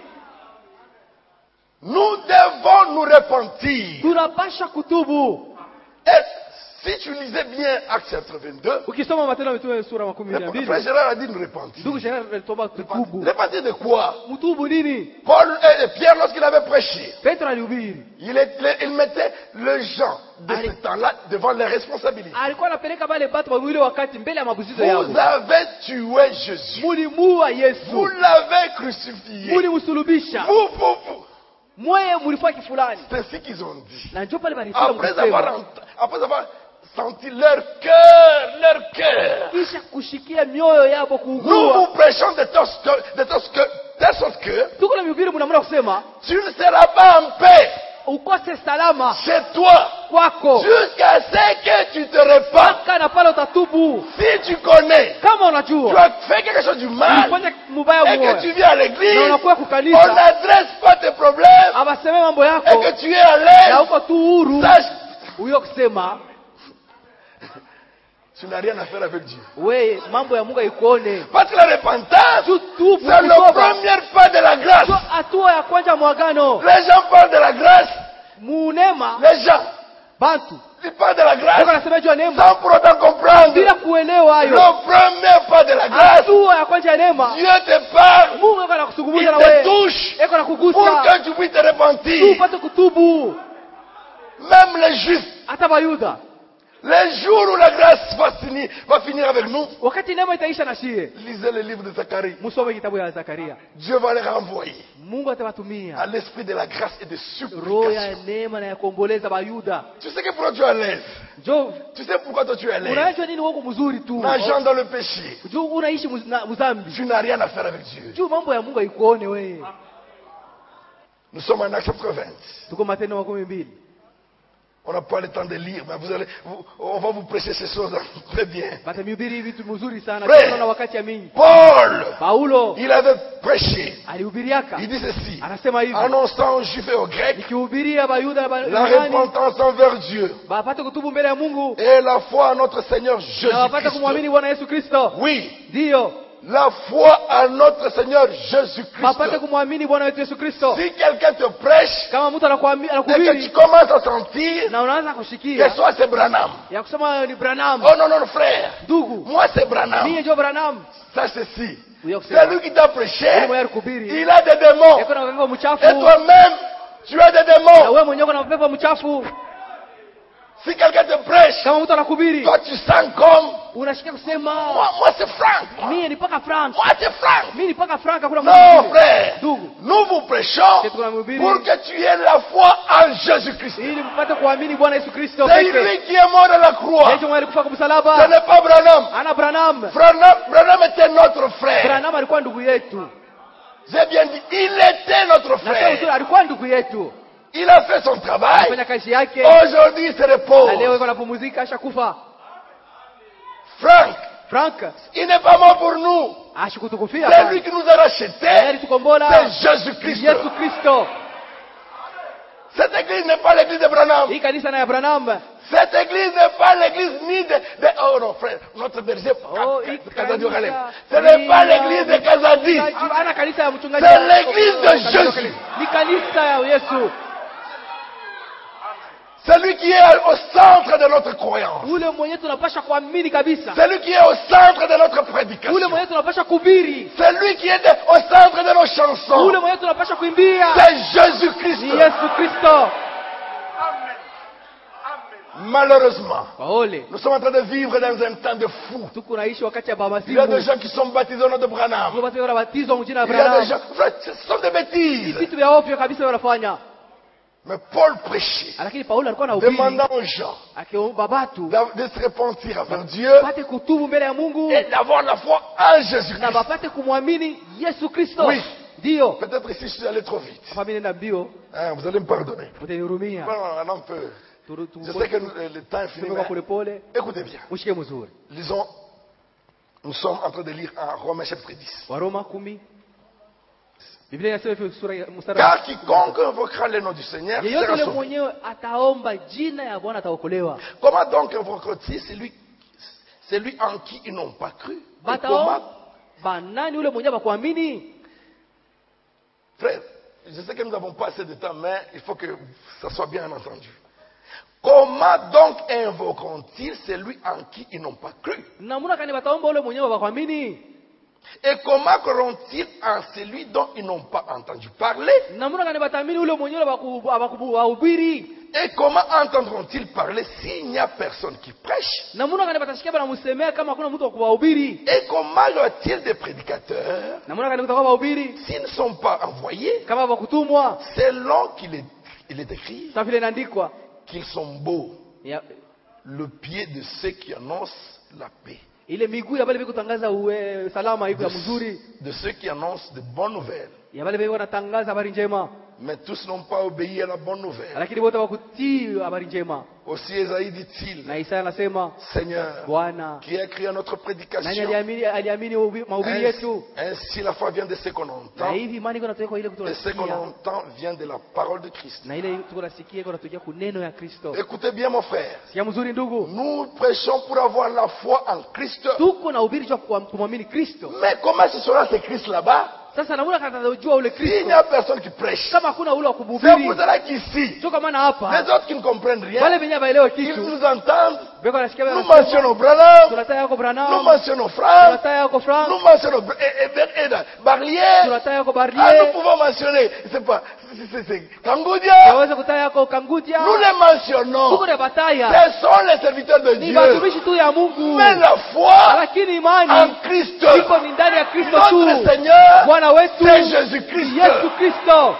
Nous devons nous repentir. Tunapasha kutubu. Et si tu lisais bien Acte chapitre 22, Ukisoma Matendo ya Mitume sura le 12, frère Gérard a dit nous repentir. ndugu Gerard alitoba kutubu. Repentir de quoi? Mtubu nini? Paul et Pierre, lorsqu'il avait prêché, Petro alihubiri. il mettait les gens de ce temps-là devant les responsabilités. Alikuwa anapeleka wale watu wawili wakati mbele ya mabuzizo yao. Vous avez tué Jésus. Mulimuua Vous Yesu. l'avez crucifié. Mulimsulubisha. Vous. Mweye mulifanya kifulani. C'est ce qu'ils ont dit. Na njoo pale balifika Après mkusema. avoir senti leur cœur. Kisha kushikia mioyo yao Nous kuugua. vous prêchons de telle sorte que Tuko na mhubiri mnamna kusema tu ne seras pas en paix ukose salama chez toi kwako. jusqu'à ce que tu te répandes. Kana pale utatubu. Si tu connais, Kama tu unajua as fait quelque chose du mal ulifanya mubaya et que tu mmoja viens à l'église, na unakuwa on kukanisa, n'adresse pas tes problèmes abaseme mambo et yako que tu es à na l'aise, uko tu huru, sache huyo kusema tu n'as rien à faire avec Dieu. we mambo ya Mungu ikuone. Parce que la repentance, Tutubu c'est le premier pas de la grâce. Ndio hatua ya kwanza mwagano. Les gens parlent de la grâce. Munema Les gens, bantu ils parlent de la Mungu grâce anasema juu ya neema sans pour autant comprendre. bila kuelewa hayo. Le premier pas de la grâce, Hatua ya kwanza ya neema, Dieu te parle, Mungu il anakusungumuza na te wewe, touche eko na pour kugusa que tu puisses te tu repentir. upate kutubu. Même les Juifs, Hata Wayuda les jours où la grâce va finir avec nous, wakati neema itaisha na shie, lisez le livre de Zacharie. musome kitabu ya Zakaria. Dieu va les renvoyer Mungu à atawatumia l'esprit de la grâce et de roho ya supplication. neema na ya kuomboleza Wayuda. Tu sais que pourquoi tu es à l'aise? Jo, Tu sais pourquoi toi tu es à l'aise? unajua nini wako mzuri tu? Nageant dans le péché, Jo, unaishi mzambi. tu n'as rien à faire avec Dieu. Jo, mambo ya Mungu haikuone wewe. Nous sommes en Acte chapitre 20. Tuko Matendo 12. On n'a pas le temps de lire, mais on va vous prêcher ces choses très bien. Bata mhubiri vitu mzuri sana. Frère. Tunaona wakati ya mingi. Paul, Paulo il avait prêché. alihubiriaka. Il dit ceci, Anasema hivi. annonçant aux Juifs et aux Grecs Nikihubiria Wayuda na la Wayunani repentance envers Dieu bapate kutubu mbele ya Mungu et la foi en notre Seigneur na wapate Jésus-Christ. kumwamini Bwana Yesu Kristo. Oui, Ndio, la foi en notre Seigneur Jésus-Christ. bapate kumwamini Bwana wetu Yesu Kristo. Si quelqu'un te prêche Kama mtu et que tu anakuhubiri commences à sentir na unaanza que kushikia soit c'est Branham. ya kusema ni Branham, Oh non, non, frère, ndugu moi c'est Branham. mimi ndio Branham, Ça ceci. C'est lui qui t'a prêché. Yule mwenye alikuhubiri. Il a des démons. Yako na pepo mchafu. Et toi-même, tu as des Na démons. wewe mwenyewe una pepo mchafu. Si quelqu'un te prêche, Kama mtu anakuhubiri, toi tu sens comme, unashika kusema moi c'est Franck. mimi ni paka Frank. Moi c'est Franck. Mimi ni paka Frank hakuna Non frère, Ndugu, nous vous prêchons Sisi tunamhubiri pour que tu aies la foi en Jésus-Christ. ili mpate kuamini Bwana Yesu Kristo C'est pekee. lui qui est mort à la croix. Yeye mwenye alikufa kwa Ce msalaba. n'est pas Branham. Ana Branham. Branham était notre frère. Branham alikuwa ndugu yetu. J'ai bien dit, il était notre Na sasa uzuri frère. alikuwa ndugu yetu. Il a fait son travail. Alifanya kazi yake. Aujourd'hui, il se Na leo repose. yuko anapumzika ashakufa. Franck, Frank il n'est pas mort pour nous. ashukutukufia. C'est lui qui nous a rachetés. Tayari tukombola. C'est Jésus-Christ. Yesu Kristo. Cette église n'est pas l'église de Branham. Hii kanisa na ya Branham. Cette église n'est pas l'église ni de... Oh non, frère, notre berger, Kazadi Oralem. Ce n'est pas l'église de Kazadi. Ana kanisa ya mchungaji. C'est l'église de Jésus. Ni kanisa ya Yesu. C'est lui qui est au centre de notre croyance. Ule mwenye tunapasha kuamini kabisa. C'est lui qui est au centre de notre Ule prédication. mwenye tunapasha kuhubiri. C'est lui qui est au centre de nos chansons. Ule mwenye tunapasha kuimbia. C'est Jésus-Christ. Ni Yesu Kristo. Malheureusement, Paole. nous sommes en train de vivre dans un temps de fou. Tuko naishi wakati ya Il y a des bamasimu. gens qui sont baptisés au nom de Branham. Tuko basi wanabatizwa mjina Il y a des Branham. gens... Frère, ce sont des bêtises. Vitu vya ovyo kabisa wanafanya. Mais Paul prêchait, Lakini Paulo alikuwa anahubiri demandant aux gens akiomba watu de se repentir envers Dieu pate kutubu mbele ya Mungu et d'avoir la foi en na Jésus-Christ. bapate kumwamini Yesu Kristo. Oui. Ndio. Peut-être ici je suis allé trop vite. Hapa mimi nenda mbio, Hein, vous allez me pardonner. mtanihurumia. Voilà, un peu. Je sais que le temps est fini. Tumeka Mais polepole. écoutez bien. Mshike mzuri. Lisons, nous sommes en train de lire en Romains chapitre 10. Waroma 10. Biblia inasema hivi sura ya mstari. Car quiconque invoquera le nom du Seigneur Yeyote sera yule sauvé. mwenyewe ataomba jina ya Bwana ataokolewa. Comment donc invoquera-t-il celui en qui ils n'ont pas cru? Et Bataomba comment, banani yule mwenyewe bakuamini? frère, je sais que nous n'avons pas assez de temps, mais il faut que ça soit bien entendu. Comment donc invoqueront-ils celui en qui ils n'ont pas cru? Namuna kani bataomba yule mwenyewe bakuamini? Et comment croiront-ils en celui dont ils n'ont pas entendu parler? Namuna kani batamini yule mwenyewe bahubiri? Et comment entendront-ils parler s'il n'y a personne qui prêche? Namuna kani batashikia banamusemea kama hakuna mtu wa kuwahubiri? Et comment y aura-t-il des prédicateurs Namuna kani kutakuwa bahubiri s'ils ne sont pas envoyés? kama bakutumwa? Selon il est écrit Sasa vile inaandikwa qu'ils sont beaux, ya le pied de ceux qui annoncent la paix, ile miguu ya wale biko tangaza salama iko ya mzuri, de ceux qui annoncent de bonnes nouvelles. ya wale biko wanatangaza habari njema, Mais tous n'ont pas obéi à la bonne nouvelle. lakini wote wakutii habari njema. Aussi Esaïe dit-il, Na Isaya anasema Seigneur, Bwana, qui a écrit à notre nani prédication, aliamini mahubiri yetu? ainsi la foi vient de ce qu'on Na entend, hivi imani iko natoka ile et ce qu'on kutunasikia, entend vient de la parole de Christ. na ile tuko nasikia iko natoka kuneno ya Kristo. Écoutez bien mon frère, Sikia mzuri ndugu, nous prêchons pour avoir la foi en Christ. tuko na hubiri juu ya kumwamini Kristo. Mais comment ce sera ce Christ là-bas? Sasa namuna katajua ule S'il n'y Kristo a personne qui prêche, kama hakuna ule wa c'est pour kuhubiri. cela qu'ici, Sio kama na hapa les autres qui ne comprennent rien, wale wenyewe baelewe ils kitu nous entendent, beko nasikia nous wanasema, mentionnons Branham, tunataka yako nous Branham, mentionnons Franck, tunataka yako Frank, nous mentionnons Barlier. tunataka yako Ah, nous Barlier, pouvons mentionner, c'est pas, c'est Kangoudia. tunaweza kutaka yako Kangudia. Nous les mentionnons. Tuko na bataya Ce sont les serviteurs de ni Dieu. watumishi tu ya Mungu, Mais la foi lakini en imani Christ, iko ni ndani ya Kristo notre tu. Seigneur, Bwana wetu c'est Jésus-Christ. Yesu Kristo.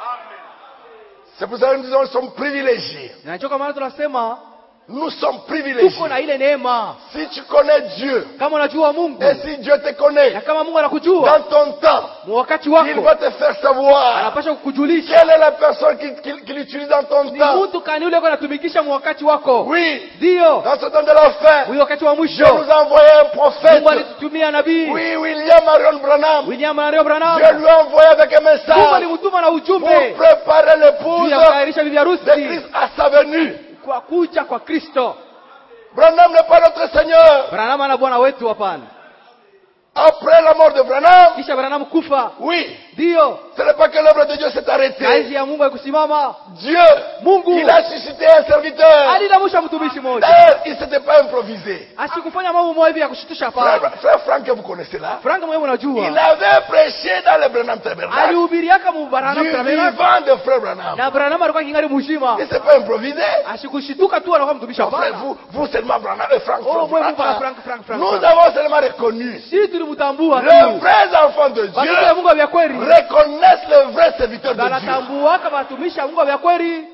C'est pour ça que nous disons, nous sommes privilégiés. Na choka maana tunasema Nous sommes tuko privilégiés. na ile neema. Si tu connais Dieu, Kama unajua Mungu et si Dieu te connaît, na kama Mungu anakujua dans ton temps, wakati il wako va te faire savoir anapasha kukujulisha quelle est la personne qu'il utilise dans ton ni temps. mtu kani ule anatumikisha wakati wako. Oui, Ndio dans ce temps de la fin, huyo wakati wa Dieu mwisho nous a envoyé un prophète. Mungu alitutumia nabii Oui, William Marion Branham. William Mario Branham. Dieu lui a envoyé avec un Mungu message alimtuma na pour ujumbe préparer juu l'épouse ya kutayarisha bibi de harusi Christ à sa venue. kwa kuja kwa Kristo. Branham n'est pas notre Seigneur. Branham na Bwana wetu hapana. Après la mort de Branham, kisha Branham kufa, oui, ndio ce n'est pas que l'œuvre de Dieu s'est arrêtée. kazi ya Mungu haikusimama. Dieu, Mungu il a suscité un serviteur. alilamusha mtumishi mmoja. D'ailleurs, il ne s'était pas improvisé. Asikufanya mambo moja hivi ya kushitusha hapa. Frère Franck, que vous connaissez là, Frank mwenyewe unajua. il avait prêché dans le Branham Tabernacle Alihubiriaka mu Branham du Tabernacle. vivant de Frère Branham. Na Branham alikuwa kingali mzima. Il ne s'est pas improvisé. Asikushituka tu anakuwa mtumishi Frère, hapa. vous seulement Branham, Franck, Oh, moi Franck. Frank. Nous avons seulement reconnu. Si tulimtambua tu. Les vrais enfants de Dieu Watoto wa Mungu wa kweli. reconnaissent le vrai serviteur de Dieu. Wanatambua kama watumishi wa Mungu wa kweli.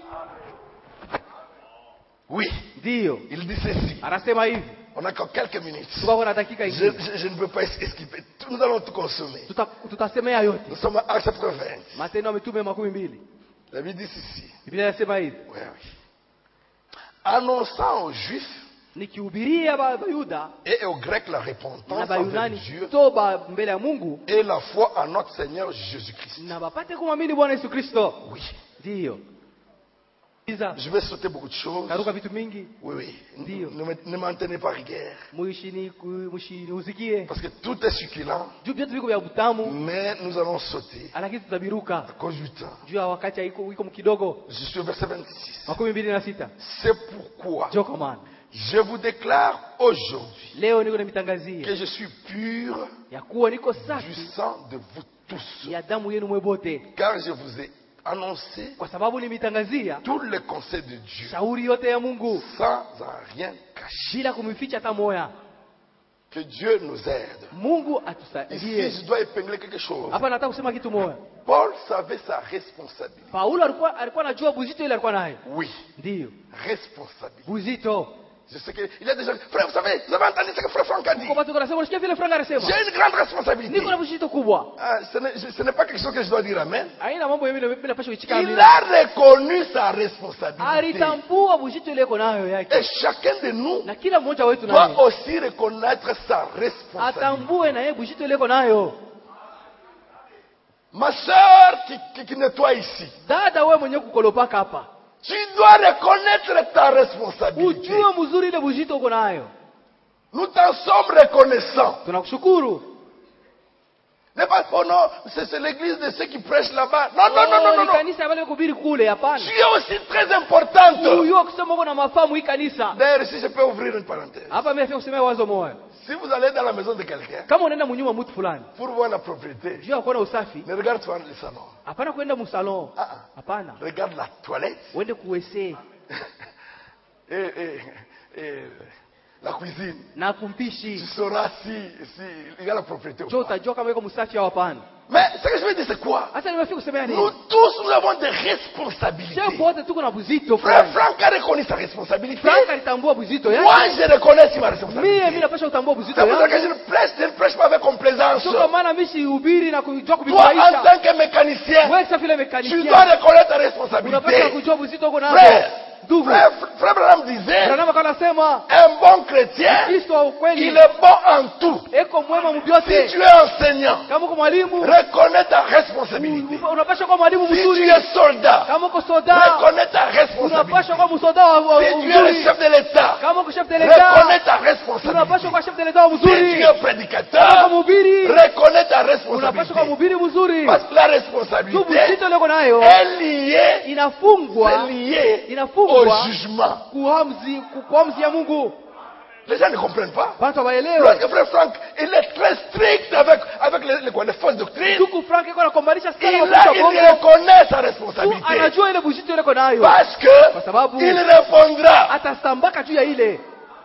Oui, Ndio. il dit ceci. Anasema hivi. On a encore quelques minutes. Tuko na dakika hizi. Je ne peux pas esquiver. Nous allons tout consommer. Tutasemea yote. Nous sommes à chapitre 20. Matendo ya Mitume 12. La Bible dit ceci. Biblia inasema hivi. Oui. Annonçant aux Juifs Nikihubiria Bayuda et aux Grecs la na repentance envers Bayunani Dieu toba mbele ya Mungu et la foi en notre Seigneur Jésus-Christ. na bapate kumwamini Bwana Yesu Kristo. Oui. Ndio. Je vais sauter beaucoup de choses. Karuka vitu mingi. Oui. Ndio. Ne m'en tenez pas rigueur. Mushiniuzikie. Parce que tout est succulent. Juu vyote viko vya butamu, Mais nous allons sauter lakini tutabiruka à cause du temps. juu ya wakati iko mkidogo. Je suis au verset 26. 26. C'est pourquoi Njoo kwa maana. je vous déclare aujourd'hui Leo niko nimitangazia que je suis pur ya kuwa niko du safi sang de vous tous. ya damu yenu mwebote, Car je vous ai annoncé kwa sababu nimitangazia tous les conseils de Dieu shauri yote ya Mungu sans en rien cacher. bila kumificha hata moya. Que Dieu nous aide. Mungu Ici, atusaidie. je dois épingler quelque chose. Hapa nataka kusema kitu moja. Paul savait sa responsabilité. Paulo alikuwa anajua buzito ile alikuwa nayo. Oui, Ndio. responsabilité. Buzito. Je sais qu'il y a des gens. Frère, vous savez, vous avez entendu ce que Frère Franck a dit. Kwa watu wanasema unasikia vile Frank anasema. J'ai une grande responsabilité. Niko na buzito kubwa. Ah, ce n'est pas quelque chose que je dois dire amen. Haina mambo mimi napaswa kuchika Il mimi. a reconnu sa responsabilité. Alitambua buzito ile iko nayo yake. Et chacun de nous Na kila mmoja wetu doit naye aussi reconnaître sa responsabilité. atambue na yeye buzito ile iko nayo. Ma soeur qui nettoie ici, Dada wewe mwenyewe kukolopaka hapa. tu dois reconnaître ta responsabilité. Ujue mzuri ile buzito uko nayo. Nous t'en sommes reconnaissants. Tunakushukuru. N'est pas, oh non, c'est l'église de ceux qui prêchent là-bas. Non, non, non, non, non, Ni non. kanisa wale kuhubiri kule hapana. Tu es aussi très importante. Huyo kusema uko na mafamu hii kanisa. D'ailleurs, si je peux ouvrir une parenthèse. Hapa mimi nasema kusemea wazo moja. Si vous allez dans la maison de quelqu'un Kama unaenda mnyuma mtu fulani, pour voir la propriété, juu ya kuona usafi, ne regarde pas le salon. hapana kwenda msalon. Ah, ah. Hapana. Regarde la toilette Uende kuwese et la cuisine. na Tu kumpishi. sauras si il y a la propriété ou Njoo pas. utajua kama yuko msafi au hapana. Mais ce que je veux dire, c'est quoi? Hata nimefika kusemea Nous nini? tous, nous avons des responsabilités. Sio wote tuko na buzito Frère fulani. Franck a reconnu sa responsabilité. Frank alitambua buzito yake. Moi, je reconnais ma Mimi responsabilité. napaswa kutambua buzito C'est pour ça que yake. je ne prêche pas avec complaisance. Sio kwa maana mimi sihubiri na kujua Toi, en kuvifurahisha. tant que mécanicien, Wewe sasa vile tu dois mekanisien. reconnaître ta Unapaswa responsabilité. kujua buzito uko nayo. Frère, Ndugu. frère Branham disait, Branham anasema un bon chrétien, Kristo wa ukweli il est bon en tout. eko mwema Si mbyote. tu es enseignant, Kama uko mwalimu, reconnais ta responsabilité. unapaswa kuwa mwalimu Si tu mzuri. es soldat, Kama uko soda, reconnais ta responsabilité. unapaswa kuwa msoda wa Si tu es le mzuri. chef de l'État, Kama uko chef de l'État, reconnais ta unapaswa responsabilité. kuwa chef de l'État wa Si tu mzuri. es Kama prédicateur, mhubiri, reconnais ta unapaswa kuwa responsabilité. mhubiri mzuri. Parce que la Tu responsabilité buzito leko nayo est liée, inafungwa c'est lié au inafungwa jugement. kuamzi ya Mungu. Les gens ne comprennent pas. Watu waelewe. Lorsque Frère Franck, il est très strict avec les fausses doctrines, Ndugu Frank yuko anakombanisha sana il mafundisho ya bongo. reconnaît sa Tu responsabilité. anajua ile buzito leko nayo. Parce Kwa que sababu il répondra. atasambaka juu ya ile.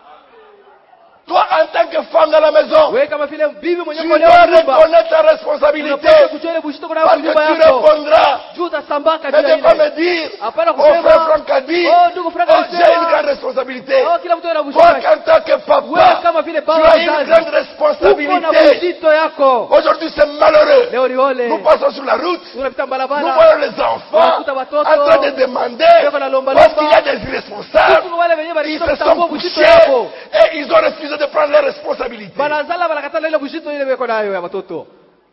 Toi, en tant que femme dans la maison, Wewe kama vile bibi tu mwenye dois kuolewa nyumba, reconnaître ta responsabilité. unapaswa kujua ile buzito kuna Parce kwa que nyumba tu yako. répondras. Juu utasambaka Ne juu ya peux pas ile. me dire, Hapana oh frère kusema, Franck a dit, oh ndugu Frank oh j'ai une alisema, grande responsabilité. oh kila mtu ana buzito Toi, yake. en tant que Wewe papa, kama vile tu baba as une mzazi, grande uko na responsabilité. buzito yako. Aujourd'hui, c'est malheureux. Leo ni ole. Nous passons sur la route. Unapita Nous barabara. voyons les enfants Unakuta en watoto train de demander wako na lomba parce qu'il y a lomba. des irresponsables. Huku wale wenyewe Ils walikuwa se sont kutambua buzito couchés yako. et ils ont refusé de prendre leurs responsabilités. Banazala banakatala ile buzito ile weko nayo ya watoto.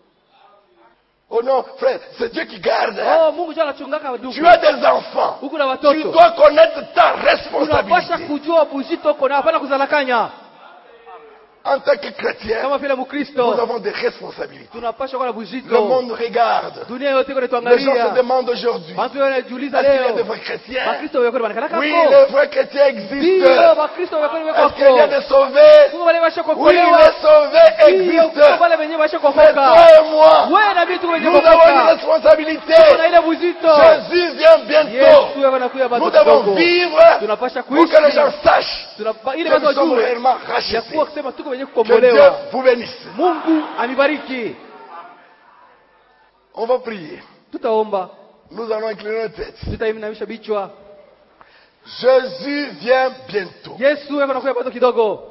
Oh non, frère, c'est Dieu qui garde. Hein. Oh Mungu jana chungaka ndugu. Tu as des enfants. Huku na Tu watoto. dois connaître ta Unapaswa responsabilité. kujua buzito uko na hapana kuzalakanya. En tant que chrétien, kama vile nous Mkristo avons des responsabilités. tunapaswa kuwa na Le buzito. monde regarde. Dunia yote iko Les gens se inatuangalia. demandent aujourd'hui, Watu wanajiuliza est-ce qu'il y a de leo, vrais chrétiens? Wakristo wako wanakanaka Oui, hapo. les vrais chrétiens existent. Ndio, Wakristo wako Est-ce qu'il y a wako. des sauvés? Mungu wale washa Oui, kuokolewa. les sauvés Ndio, existent. wale wenyewe washa Mais kuokoka. toi et moi, Wewe na mimi tuko wenye nous avons une kuokoka. responsabilité. Kuna ile buzito. Jésus vient bientôt. Yesu yako anakuja bado Nous devons kidogo. vivre Tunapasha pour que les kuishi. gens sachent Ile que bado nous sommes wajue réellement ya rachetés. kuwa kusema tuko wenye Que Dieu kukombolewa. vous bénisse. Mungu anibariki. On va prier. Tutaomba. Nous allons incliner nos têtes. Tutainamisha bichwa. Jésus vient bientôt. Yesu yako anakuja bado kidogo.